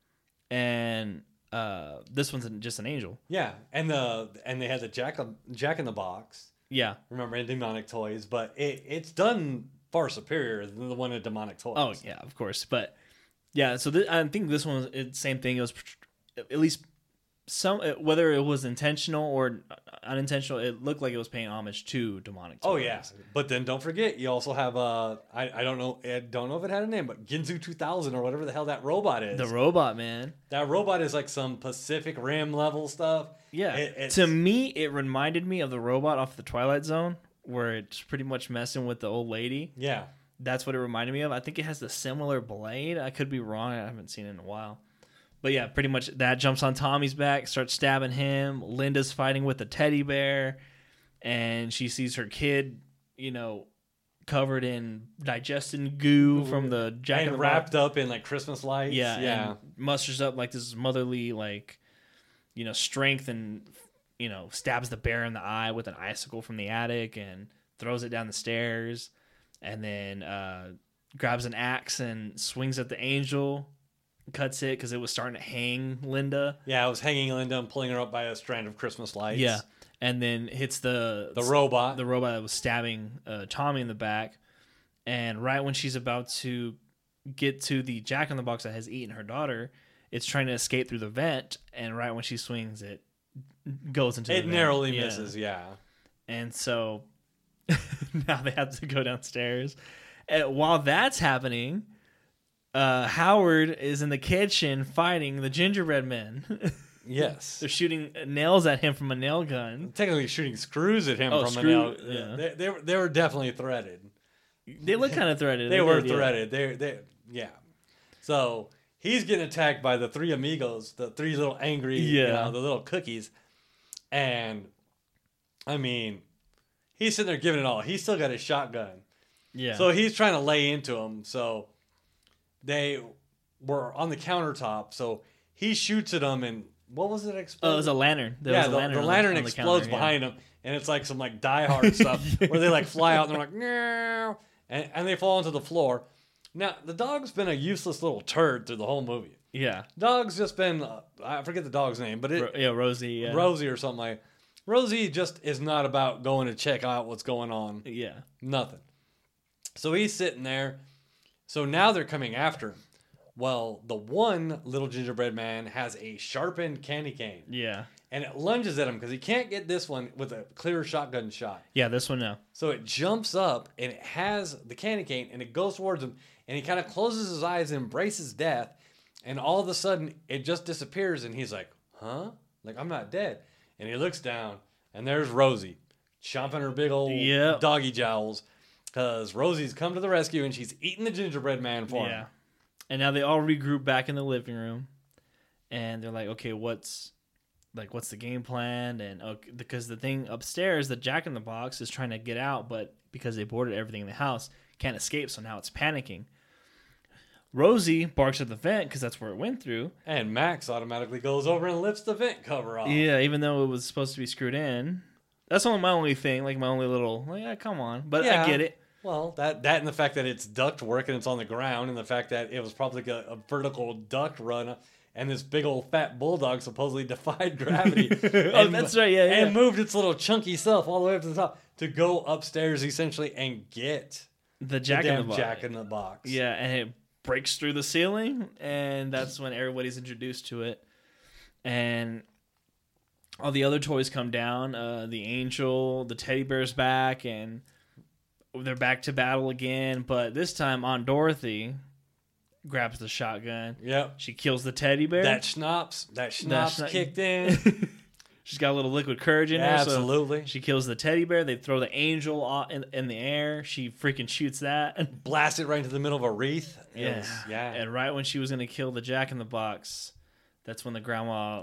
and this one's just an angel. Yeah, and they had the Jack in the Box. Yeah, remember, in demonic toys, but it's done far superior than the one in demonic toys. Oh yeah, of course, but yeah. So I think this one was the same thing. It was at least some, whether it was intentional or unintentional, it looked like it was paying homage to demonic toys. Oh yeah, but then don't forget, you also have I don't know if it had a name, but Ginzu 2000 or whatever the hell that robot is. The robot, man. That robot is like some Pacific Rim level stuff. Yeah. To me, it reminded me of the robot off the Twilight Zone, where it's pretty much messing with the old lady. Yeah. That's what it reminded me of. I think it has the similar blade. I could be wrong. I haven't seen it in a while. But yeah, pretty much that jumps on Tommy's back, starts stabbing him. Linda's fighting with the teddy bear, and she sees her kid, covered in digesting goo from the Jack in the Box, wrapped up in like Christmas lights. Yeah. And musters up like this motherly, strength, and stabs the bear in the eye with an icicle from the attic and throws it down the stairs, and then grabs an axe and swings at the angel. Cuts it because it was starting to hang Linda. Yeah, it was hanging Linda and pulling her up by a strand of Christmas lights. Yeah, and then hits the robot. The robot that was stabbing Tommy in the back. And right when she's about to get to the Jack in the Box that has eaten her daughter, it's trying to escape through the vent. And right when she swings, it goes into the vent. It narrowly misses, yeah. And so now they have to go downstairs. And while that's happening, Howard is in the kitchen fighting the gingerbread men. Yes. They're shooting nails at him from a nail gun. Technically shooting screws at him from a nail. Yeah. They were definitely threaded. They look kind of threaded. They were threaded. Yeah. So he's getting attacked by the three amigos, the three little angry, the little cookies. And, I mean, he's sitting there giving it all. He's still got his shotgun. Yeah. So he's trying to lay into him. So they were on the countertop. So he shoots at them, and what was it explode? Oh, it was a lantern. The lantern explodes behind him, and it's like some like Die Hard stuff where they like fly out and they're like, no, and they fall onto the floor. Now, the dog's been a useless little turd through the whole movie. Yeah. Dog's just been, I forget the dog's name, but Rosie. Yeah. Rosie or something like that. Rosie just is not about going to check out what's going on. Yeah. Nothing. So he's sitting there. So now they're coming after him. Well, the one little gingerbread man has a sharpened candy cane. Yeah. And it lunges at him because he can't get this one with a clear shotgun shot. Yeah, this one now. So it jumps up and it has the candy cane and it goes towards him and he kind of closes his eyes and embraces death. And all of a sudden it just disappears and he's like, huh? Like, I'm not dead. And he looks down and there's Rosie chomping her big old doggy jowls because Rosie's come to the rescue and she's eating the gingerbread man for him. Yeah. And now they all regroup back in the living room and they're like, okay, what's the game plan? And because the thing upstairs, the Jack in the Box is trying to get out, but because they boarded everything in the house, can't escape, so now it's panicking. Rosie barks at the vent because that's where it went through. And Max automatically goes over and lifts the vent cover off. Yeah, even though it was supposed to be screwed in. That's only my only thing, like my only little, like, yeah, come on. But Yeah. I get it. Well, that and the fact that it's duct work and it's on the ground, and the fact that it was probably like a vertical duct run, and this big old fat bulldog supposedly defied gravity. Oh, that's right, yeah. And moved its little chunky self all the way up to the top to go upstairs essentially and get The Jack in the damn Box. Jack in the Box. Yeah, and it breaks through the ceiling, and that's when everybody's introduced to it. And all the other toys come down. The angel, the teddy bear's back, and they're back to battle again. But this time, Aunt Dorothy grabs the shotgun. Yep. She kills the teddy bear. That schnapps kicked in. She's got a little liquid courage in her. So Absolutely. she kills the teddy bear. They throw the angel in the air. She freaking shoots that. Blast it right into the middle of a wreath. Yeah. Yeah. And right when she was going to kill the Jack in the Box, that's when the grandma,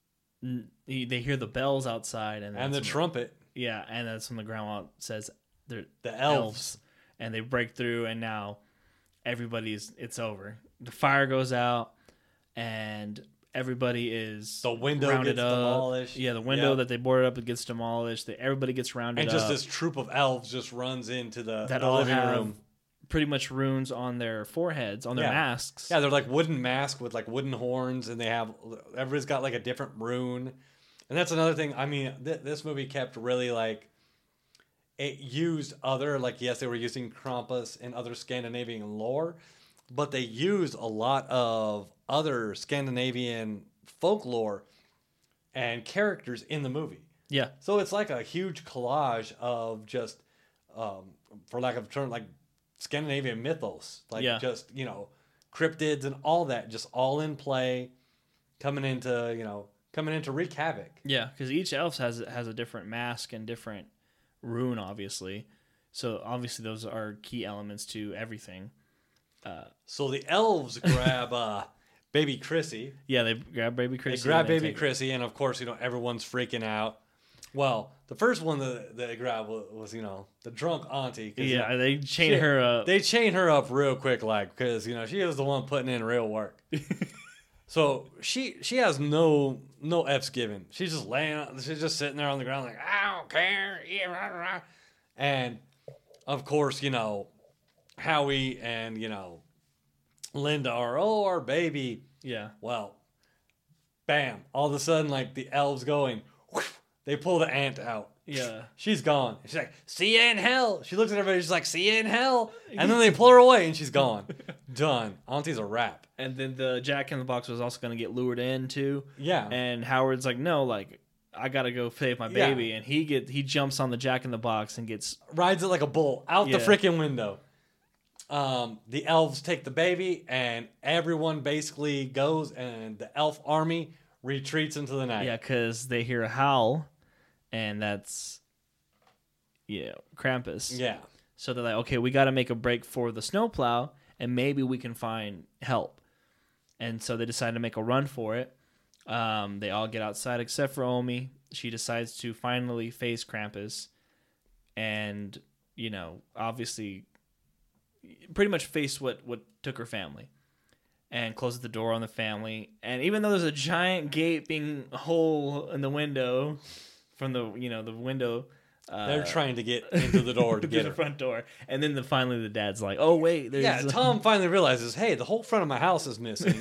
they hear the bells outside. And the trumpet. Yeah, and that's when the grandma says they're The elves. And they break through, and now it's over. The fire goes out, and everybody is The window rounded gets up. demolished. Yeah, the window Yep. that they boarded up gets demolished. Everybody gets rounded And up. just this troop of elves just runs into the that all living have room. pretty much runes on their foreheads, on their Yeah. masks. Yeah, they're like wooden masks with like wooden horns, and everybody's got like a different rune. And that's another thing. I mean, this movie kept really like, it used other, like, yes, they were using Krampus and other Scandinavian lore, but they used a lot of other Scandinavian folklore and characters in the movie. Yeah. So it's like a huge collage of just, for lack of a term, like Scandinavian mythos, like Yeah. just, cryptids and all that, just all in play, coming into wreak havoc. Yeah, because each elf has a different mask and different rune, obviously. So obviously those are key elements to everything. So the elves grab baby Chrissy. Yeah, they grab baby They Chrissy. grab and they baby take her. Chrissy, and of course, everyone's freaking out. Well, the first one that they grabbed was the drunk auntie. 'Cause, Yeah, they chain her up. They chain her up real quick, like, because she was the one putting in real work. So she has no F's given. She's just she's just sitting there on the ground like, I don't care. And of course, Howie and Linda are our baby. Yeah. Well, bam! All of a sudden, like the elves going, whoosh, they pull the ant out. Yeah. She's gone. She's like, see you in hell. She looks at everybody. She's like, see you in hell. And then they pull her away, and she's gone. Done. Auntie's a wrap. And then the Jack in the Box was also going to get lured in too. Yeah. And Howard's like, no, like I got to go save my Yeah. baby, and he jumps on the Jack in the Box and gets Rides it like a bull out the Yeah. freaking window. The elves take the baby, and everyone basically goes, and the elf army retreats into the night. yeah, because they hear a howl, and that's Krampus. Yeah. So they're like, okay, we got to make a break for the snowplow, and maybe we can find help. And so they decide to make a run for it. They all get outside except for Omi. She decides to finally face Krampus, and obviously, pretty much face what took her family, and closes the door on the family. And even though there's a giant gaping hole in the window from the window. They're trying to get into the door to through get the her. front door, and then finally the dad's like, "Oh wait, there's Yeah, Tom finally realizes, hey, the whole front of my house is missing.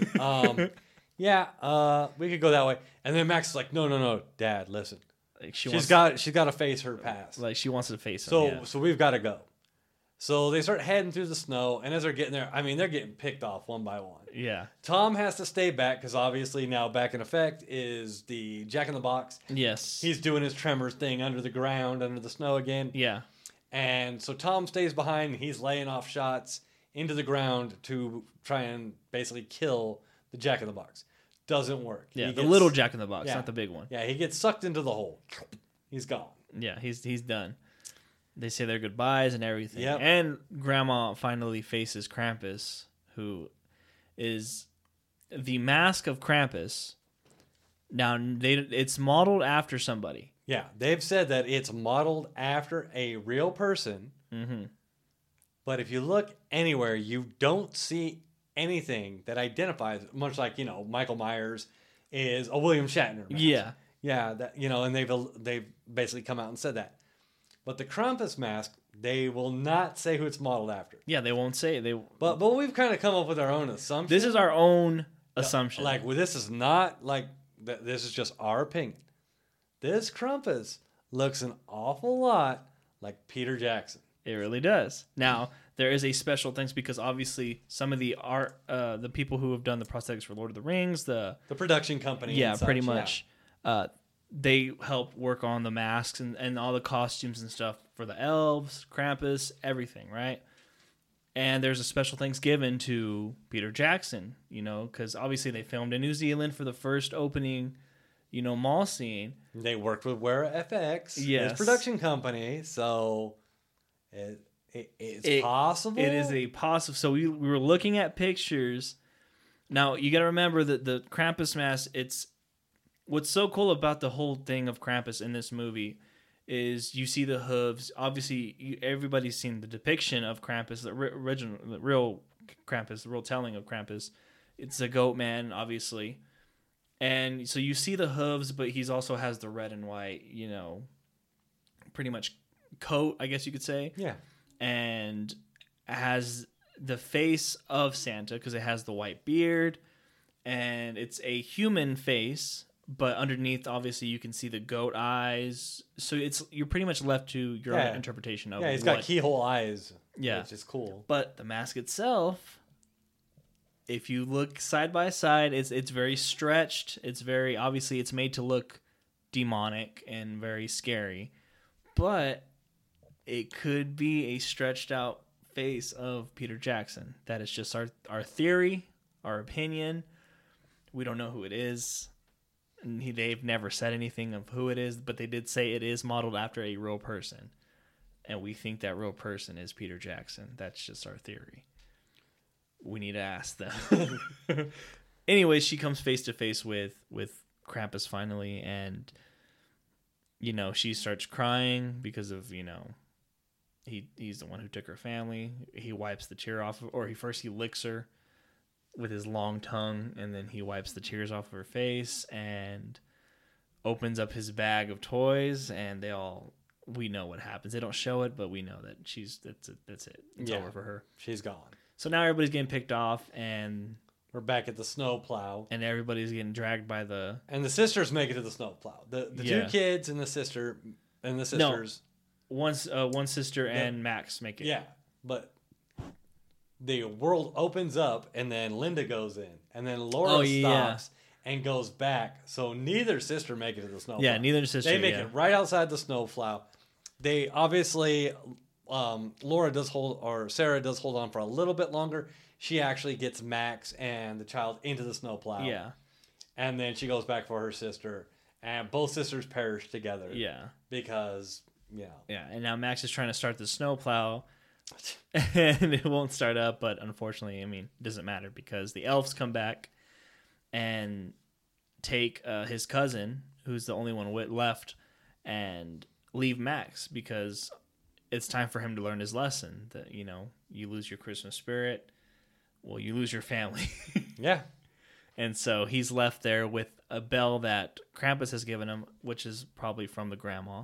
We could go that way. And then Max is like, no, Dad, listen. like She's got to face her past. like she wants to face him." So yeah. so we've got to go. So they start heading through the snow, and as they're getting there, I mean, they're getting picked off one by one. Yeah. Tom has to stay back because obviously now back in effect is the Jack in the Box. Yes. He's doing his Tremors thing under the ground, under the snow again. Yeah. And so Tom stays behind, and he's laying off shots into the ground to try and basically kill the Jack in the Box. Doesn't work. Yeah. He The gets- little Jack in the Box, yeah. not the big one. Yeah, he gets sucked into the hole. He's gone. Yeah. He's done. They say their goodbyes and everything. Yep. And Grandma finally faces Krampus, who is the mask of Krampus. Now it's modeled after somebody. Yeah, they've said that it's modeled after a real person, But if you look anywhere, you don't see anything that identifies, much like, Michael Myers is a William Shatner mask. Yeah. Yeah, that, and they've basically come out and said that. But the Krampus mask, they will not say who it's modeled after. Yeah, they won't say it. But we've kind of come up with our own assumption. This is our own assumption. Like, well, this is not like this is just our opinion. This Krampus looks an awful lot like Peter Jackson. It really does. Now, there is a special thanks because obviously some of the art, the people who have done the prosthetics for Lord of the Rings, the production company, yeah, and such, pretty much, they help work on the masks and all the costumes and stuff for the elves, Krampus, everything, right? And there's a special thanks given to Peter Jackson, because obviously they filmed in New Zealand for the first opening, mall scene. They worked with Wera FX, yes, his production company, so it's possible. It is a possible. So we were looking at pictures. Now you got to remember that the Krampus mask. It's what's so cool about the whole thing of Krampus in this movie is you see the hooves. Obviously, everybody's seen the depiction of Krampus, the real Krampus, the real telling of Krampus. It's a goat man, obviously, and so you see the hooves, but he's also has the red and white, pretty much coat, I guess you could say. Yeah. And has the face of Santa because it has the white beard, and it's a human face, but underneath, obviously, you can see the goat eyes. So you're pretty much left to your own interpretation of. Yeah, he's got keyhole eyes. Yeah, which is cool. But the mask itself, if you look side by side, it's very stretched. It's very obviously it's made to look demonic and very scary, but it could be a stretched out face of Peter Jackson. That is just our theory, our opinion. We don't know who it is. And they've never said anything of who it is, but they did say it is modeled after a real person. And we think that real person is Peter Jackson. That's just our theory. We need to ask them. Anyways, she comes face to face with Krampus finally, and she starts crying because of he's the one who took her family. He wipes the tear off, or he licks her with his long tongue, and then he wipes the tears off of her face and opens up his bag of toys, and we know what happens. They don't show it, but we know that that's it. It's over for her. She's gone. So now everybody's getting picked off, and we're back at the snowplow, and everybody's getting dragged by and the sisters make it to the snowplow. The two kids and the sisters. No, one sister and Max make it. Yeah, but the world opens up, and then Linda goes in, and then Laura stops and goes back. So neither sister make it to the snowplow. Yeah, neither sister. They make it right outside the snowplow. They obviously, Sarah does hold on for a little bit longer. She actually gets Max and the child into the snowplow. Yeah, and then she goes back for her sister, and both sisters perish together. Yeah, because and now Max is trying to start the snowplow. And it won't start up, but unfortunately, it doesn't matter because the elves come back and take his cousin, who's the only one left, and leave Max because it's time for him to learn his lesson that, you lose your Christmas spirit, well, you lose your family. Yeah. And so he's left there with a bell that Krampus has given him, which is probably from the grandma.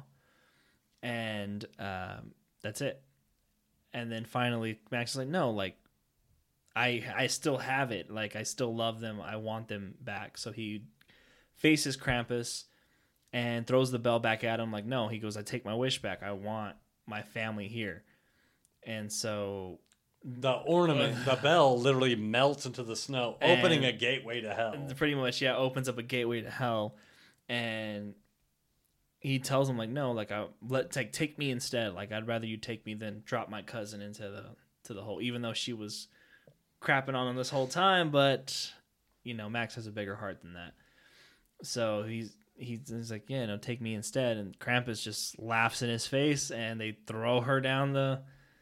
And that's it. And then finally, Max is like, no, I still have it. I still love them. I want them back. So he faces Krampus and throws the bell back at him. No, he goes, I take my wish back. I want my family here. And so the ornament, the bell literally melts into the snow, opening a gateway to hell. Pretty much, opens up a gateway to hell. And he tells him no, take me instead. I'd rather you take me than drop my cousin into the hole. Even though she was crapping on him this whole time, but Max has a bigger heart than that. So he's like, yeah, no, take me instead. And Krampus just laughs in his face, and they throw her down the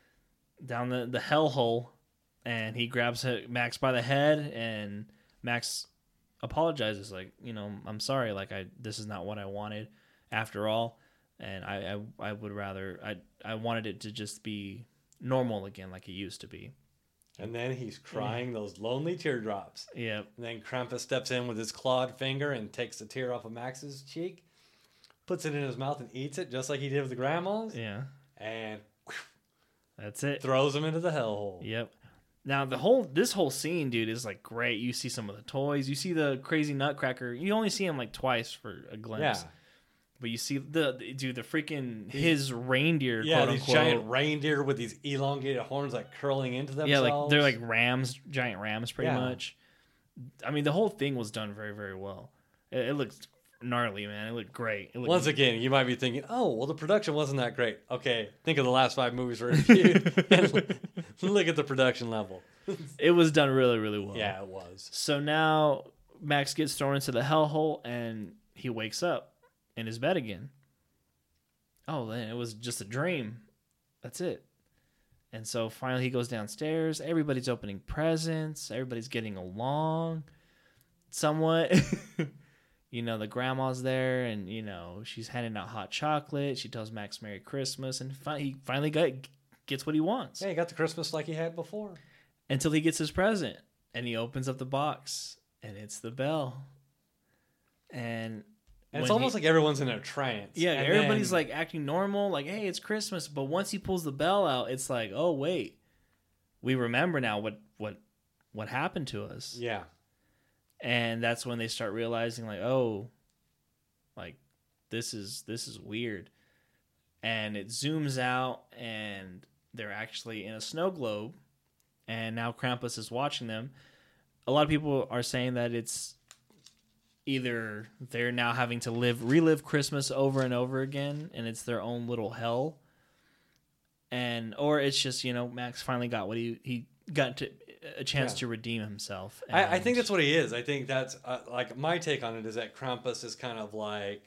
hell hole, and he grabs Max by the head, and Max apologizes, I'm sorry, this is not what I wanted. After all, and I would rather I wanted it to just be normal again like it used to be. And then he's crying those lonely teardrops. Yep. And then Krampus steps in with his clawed finger and takes a tear off of Max's cheek, puts it in his mouth and eats it just like he did with the grandmas. Yeah. And That's it. throws him into the hellhole. Yep. Now this whole scene, dude, is like great. You see some of the toys. You see the crazy Nutcracker. You only see him like twice for a glimpse. Yeah. But you see the freaking his reindeer, Yeah, quote these unquote. giant reindeer with these elongated horns like curling into themselves. Yeah, like they're like rams, giant rams, pretty Yeah. much. I mean, the whole thing was done very, very well. It looked gnarly, man. It looked great. It looked Once again, you might be thinking, "Oh, well, the production wasn't that great." Okay, think of the last 5 movies we reviewed and look at the production level. it was done really, really well. Yeah, it was. So now Max gets thrown into the hellhole and he wakes up in his bed again. Oh, then it was just a dream. That's it. And so finally he goes downstairs. Everybody's opening presents. Everybody's getting along somewhat. The grandma's there and, she's handing out hot chocolate. She tells Max Merry Christmas. And he finally gets what he wants. Yeah, he got the Christmas like he had before. Until he gets his present. And he opens up the box. And it's the bell. And it's almost like everyone's in a trance. Yeah, And everybody's then- like acting normal, like, hey, it's Christmas. But once he pulls the bell out, it's like, oh wait, we remember now what happened to us. Yeah. And that's when they start realizing, like, oh, like this is weird. And it zooms out, and they're actually in a snow globe, and now Krampus is watching them. A lot of people are saying that it's either they're now having to relive Christmas over and over again, and it's their own little hell, or it's just Max finally got what he got a chance to redeem himself. I think that's what he is. I think that's like my take on it is that Krampus is kind of like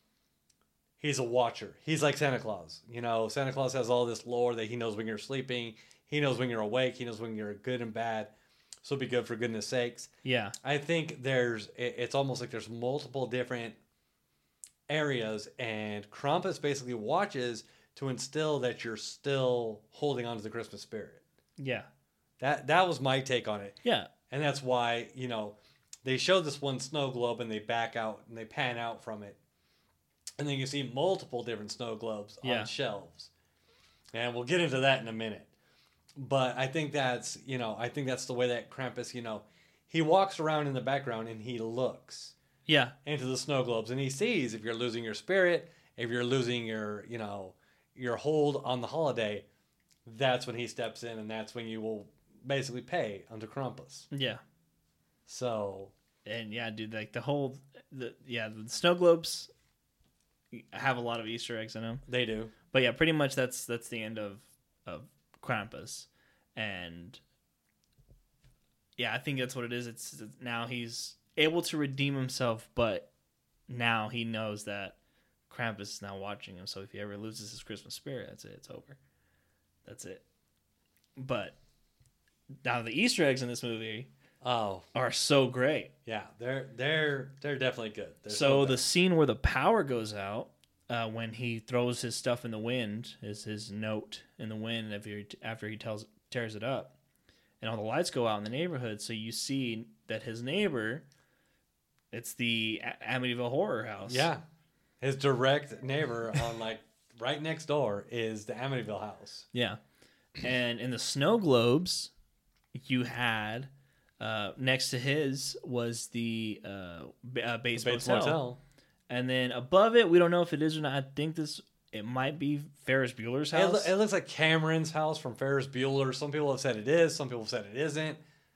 he's a watcher. He's like Santa Claus. Santa Claus has all this lore that he knows when you're sleeping, he knows when you're awake, he knows when you're good and bad. So be good for goodness sakes. Yeah. I think it's almost like there's multiple different areas, and Krampus basically watches to instill that you're still holding on to the Christmas spirit. Yeah. That was my take on it. Yeah. And that's why, they show this one snow globe and they back out and they pan out from it. And then you see multiple different snow globes on shelves. And we'll get into that in a minute. But I think that's the way that Krampus, he walks around in the background and he looks into the snow globes and he sees if you're losing your spirit, if you're losing your hold on the holiday, that's when he steps in and that's when you will basically pay unto Krampus. Yeah. So. And yeah, dude, like the snow globes have a lot of Easter eggs in them. They do. But yeah, pretty much that's the end of Krampus. And yeah, I think that's what it is. It's now he's able to redeem himself, but now he knows that Krampus is now watching him. So if he ever loses his Christmas spirit, that's it. It's over. That's it. But now the Easter eggs in this movie are so great. Yeah, they're definitely good. So the scene where the power goes out, when he throws his stuff in the wind, is his note in the wind after he tears it up, and all the lights go out in the neighborhood. So you see that his neighbor, it's the Amityville Horror House. Yeah, his direct neighbor on right next door is the Amityville house. Yeah, and in the snow globes, you had next to his was the Bates Motel. And then above it, we don't know if it is or not. I think it might be Ferris Bueller's house. It looks like Cameron's house from Ferris Bueller. Some people have said it is. Some people have said it isn't.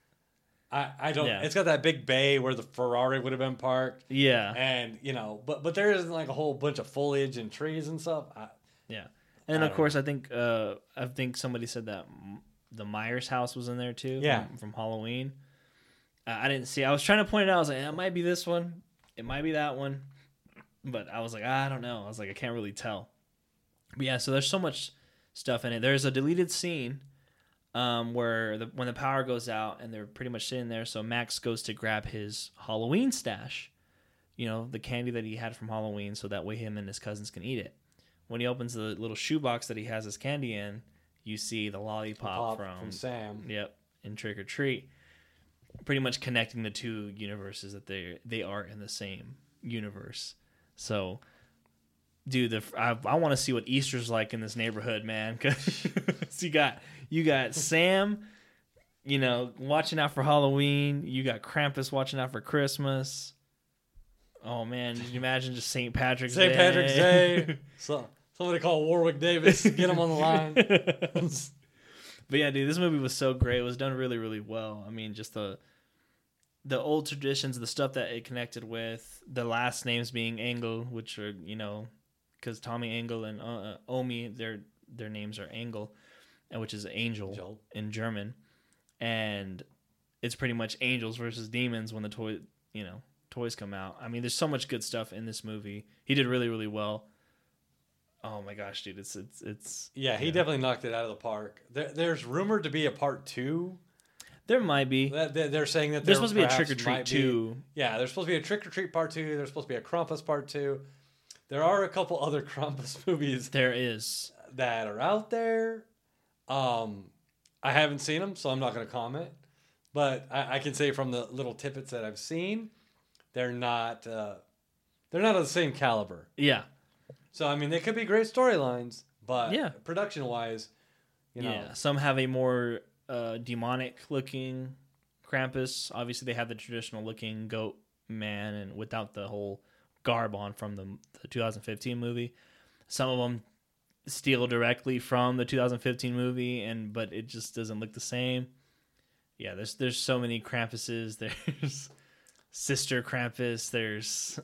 I don't. Yeah. It's got that big bay where the Ferrari would have been parked. Yeah. And but there isn't like a whole bunch of foliage and trees and stuff. Yeah. And of course, I think somebody said that the Myers house was in there too. Yeah. From Halloween. I didn't see. I was trying to point it out. I was like, it might be this one. It might be that one. But I was like, I don't know. I was like, I can't really tell. But yeah, so there's so much stuff in it. There's a deleted scene where when the power goes out and they're pretty much sitting there. So Max goes to grab his Halloween stash, the candy that he had from Halloween, so that way him and his cousins can eat it. When he opens the little shoebox that he has his candy in, you see the lollipop from Sam. Yep, in Trick or Treat, pretty much connecting the two universes that they are in the same universe. So, dude, I want to see what Easter's like in this neighborhood, man. Cause you got Sam, watching out for Halloween. You got Krampus watching out for Christmas. Oh man, can you imagine just St. Patrick's Day? St. Patrick's Day. So somebody call Warwick Davis, get him on the line. But yeah, dude, this movie was so great. It was done really, really well. I mean, just the old traditions, the stuff that it connected with, the last names being Engel, which are, because Tommy Engel and Omi, their names are Engel, which is angel in German. And it's pretty much angels versus demons when the toys come out. I mean, there's so much good stuff in this movie. He did really, really well. Oh my gosh, dude, it's yeah, he definitely knocked it out of the park. There's rumored to be a part 2. There might be. They're saying that there's supposed to be a Trick or Treat 2. Yeah, there's supposed to be a Trick or Treat part 2. There's supposed to be a Krampus part 2. There are a couple other Krampus movies. There is that are out there. I haven't seen them, so I'm not going to comment. But I can say from the little tidbits that I've seen, they're not of the same caliber. Yeah. So I mean, they could be great storylines, but production wise, yeah, some have a more demonic looking Krampus. Obviously, they have the traditional looking goat man, and without the whole garb on from the 2015 movie. Some of them steal directly from the 2015 movie, but it just doesn't look the same. Yeah, there's so many Krampuses. There's Sister Krampus. There's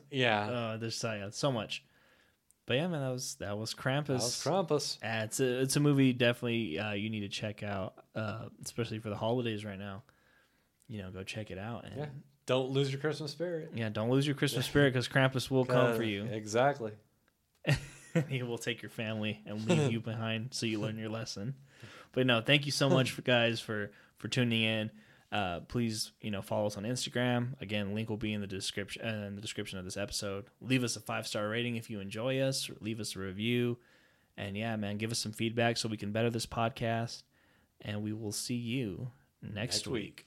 so much. But yeah, man, that was Krampus. That was Krampus. It's a movie definitely you need to check out, especially for the holidays right now. Go check it out. And don't lose your Christmas spirit. Yeah, don't lose your Christmas spirit because Krampus will come for you. Exactly. He will take your family and leave you behind so you learn your lesson. But no, thank you so much, guys, for tuning in. Please, follow us on Instagram. Again, link will be in the description of this episode. Leave us a 5-star rating if you enjoy us. Leave us a review. And yeah, man, give us some feedback so we can better this podcast. And we will see you next week.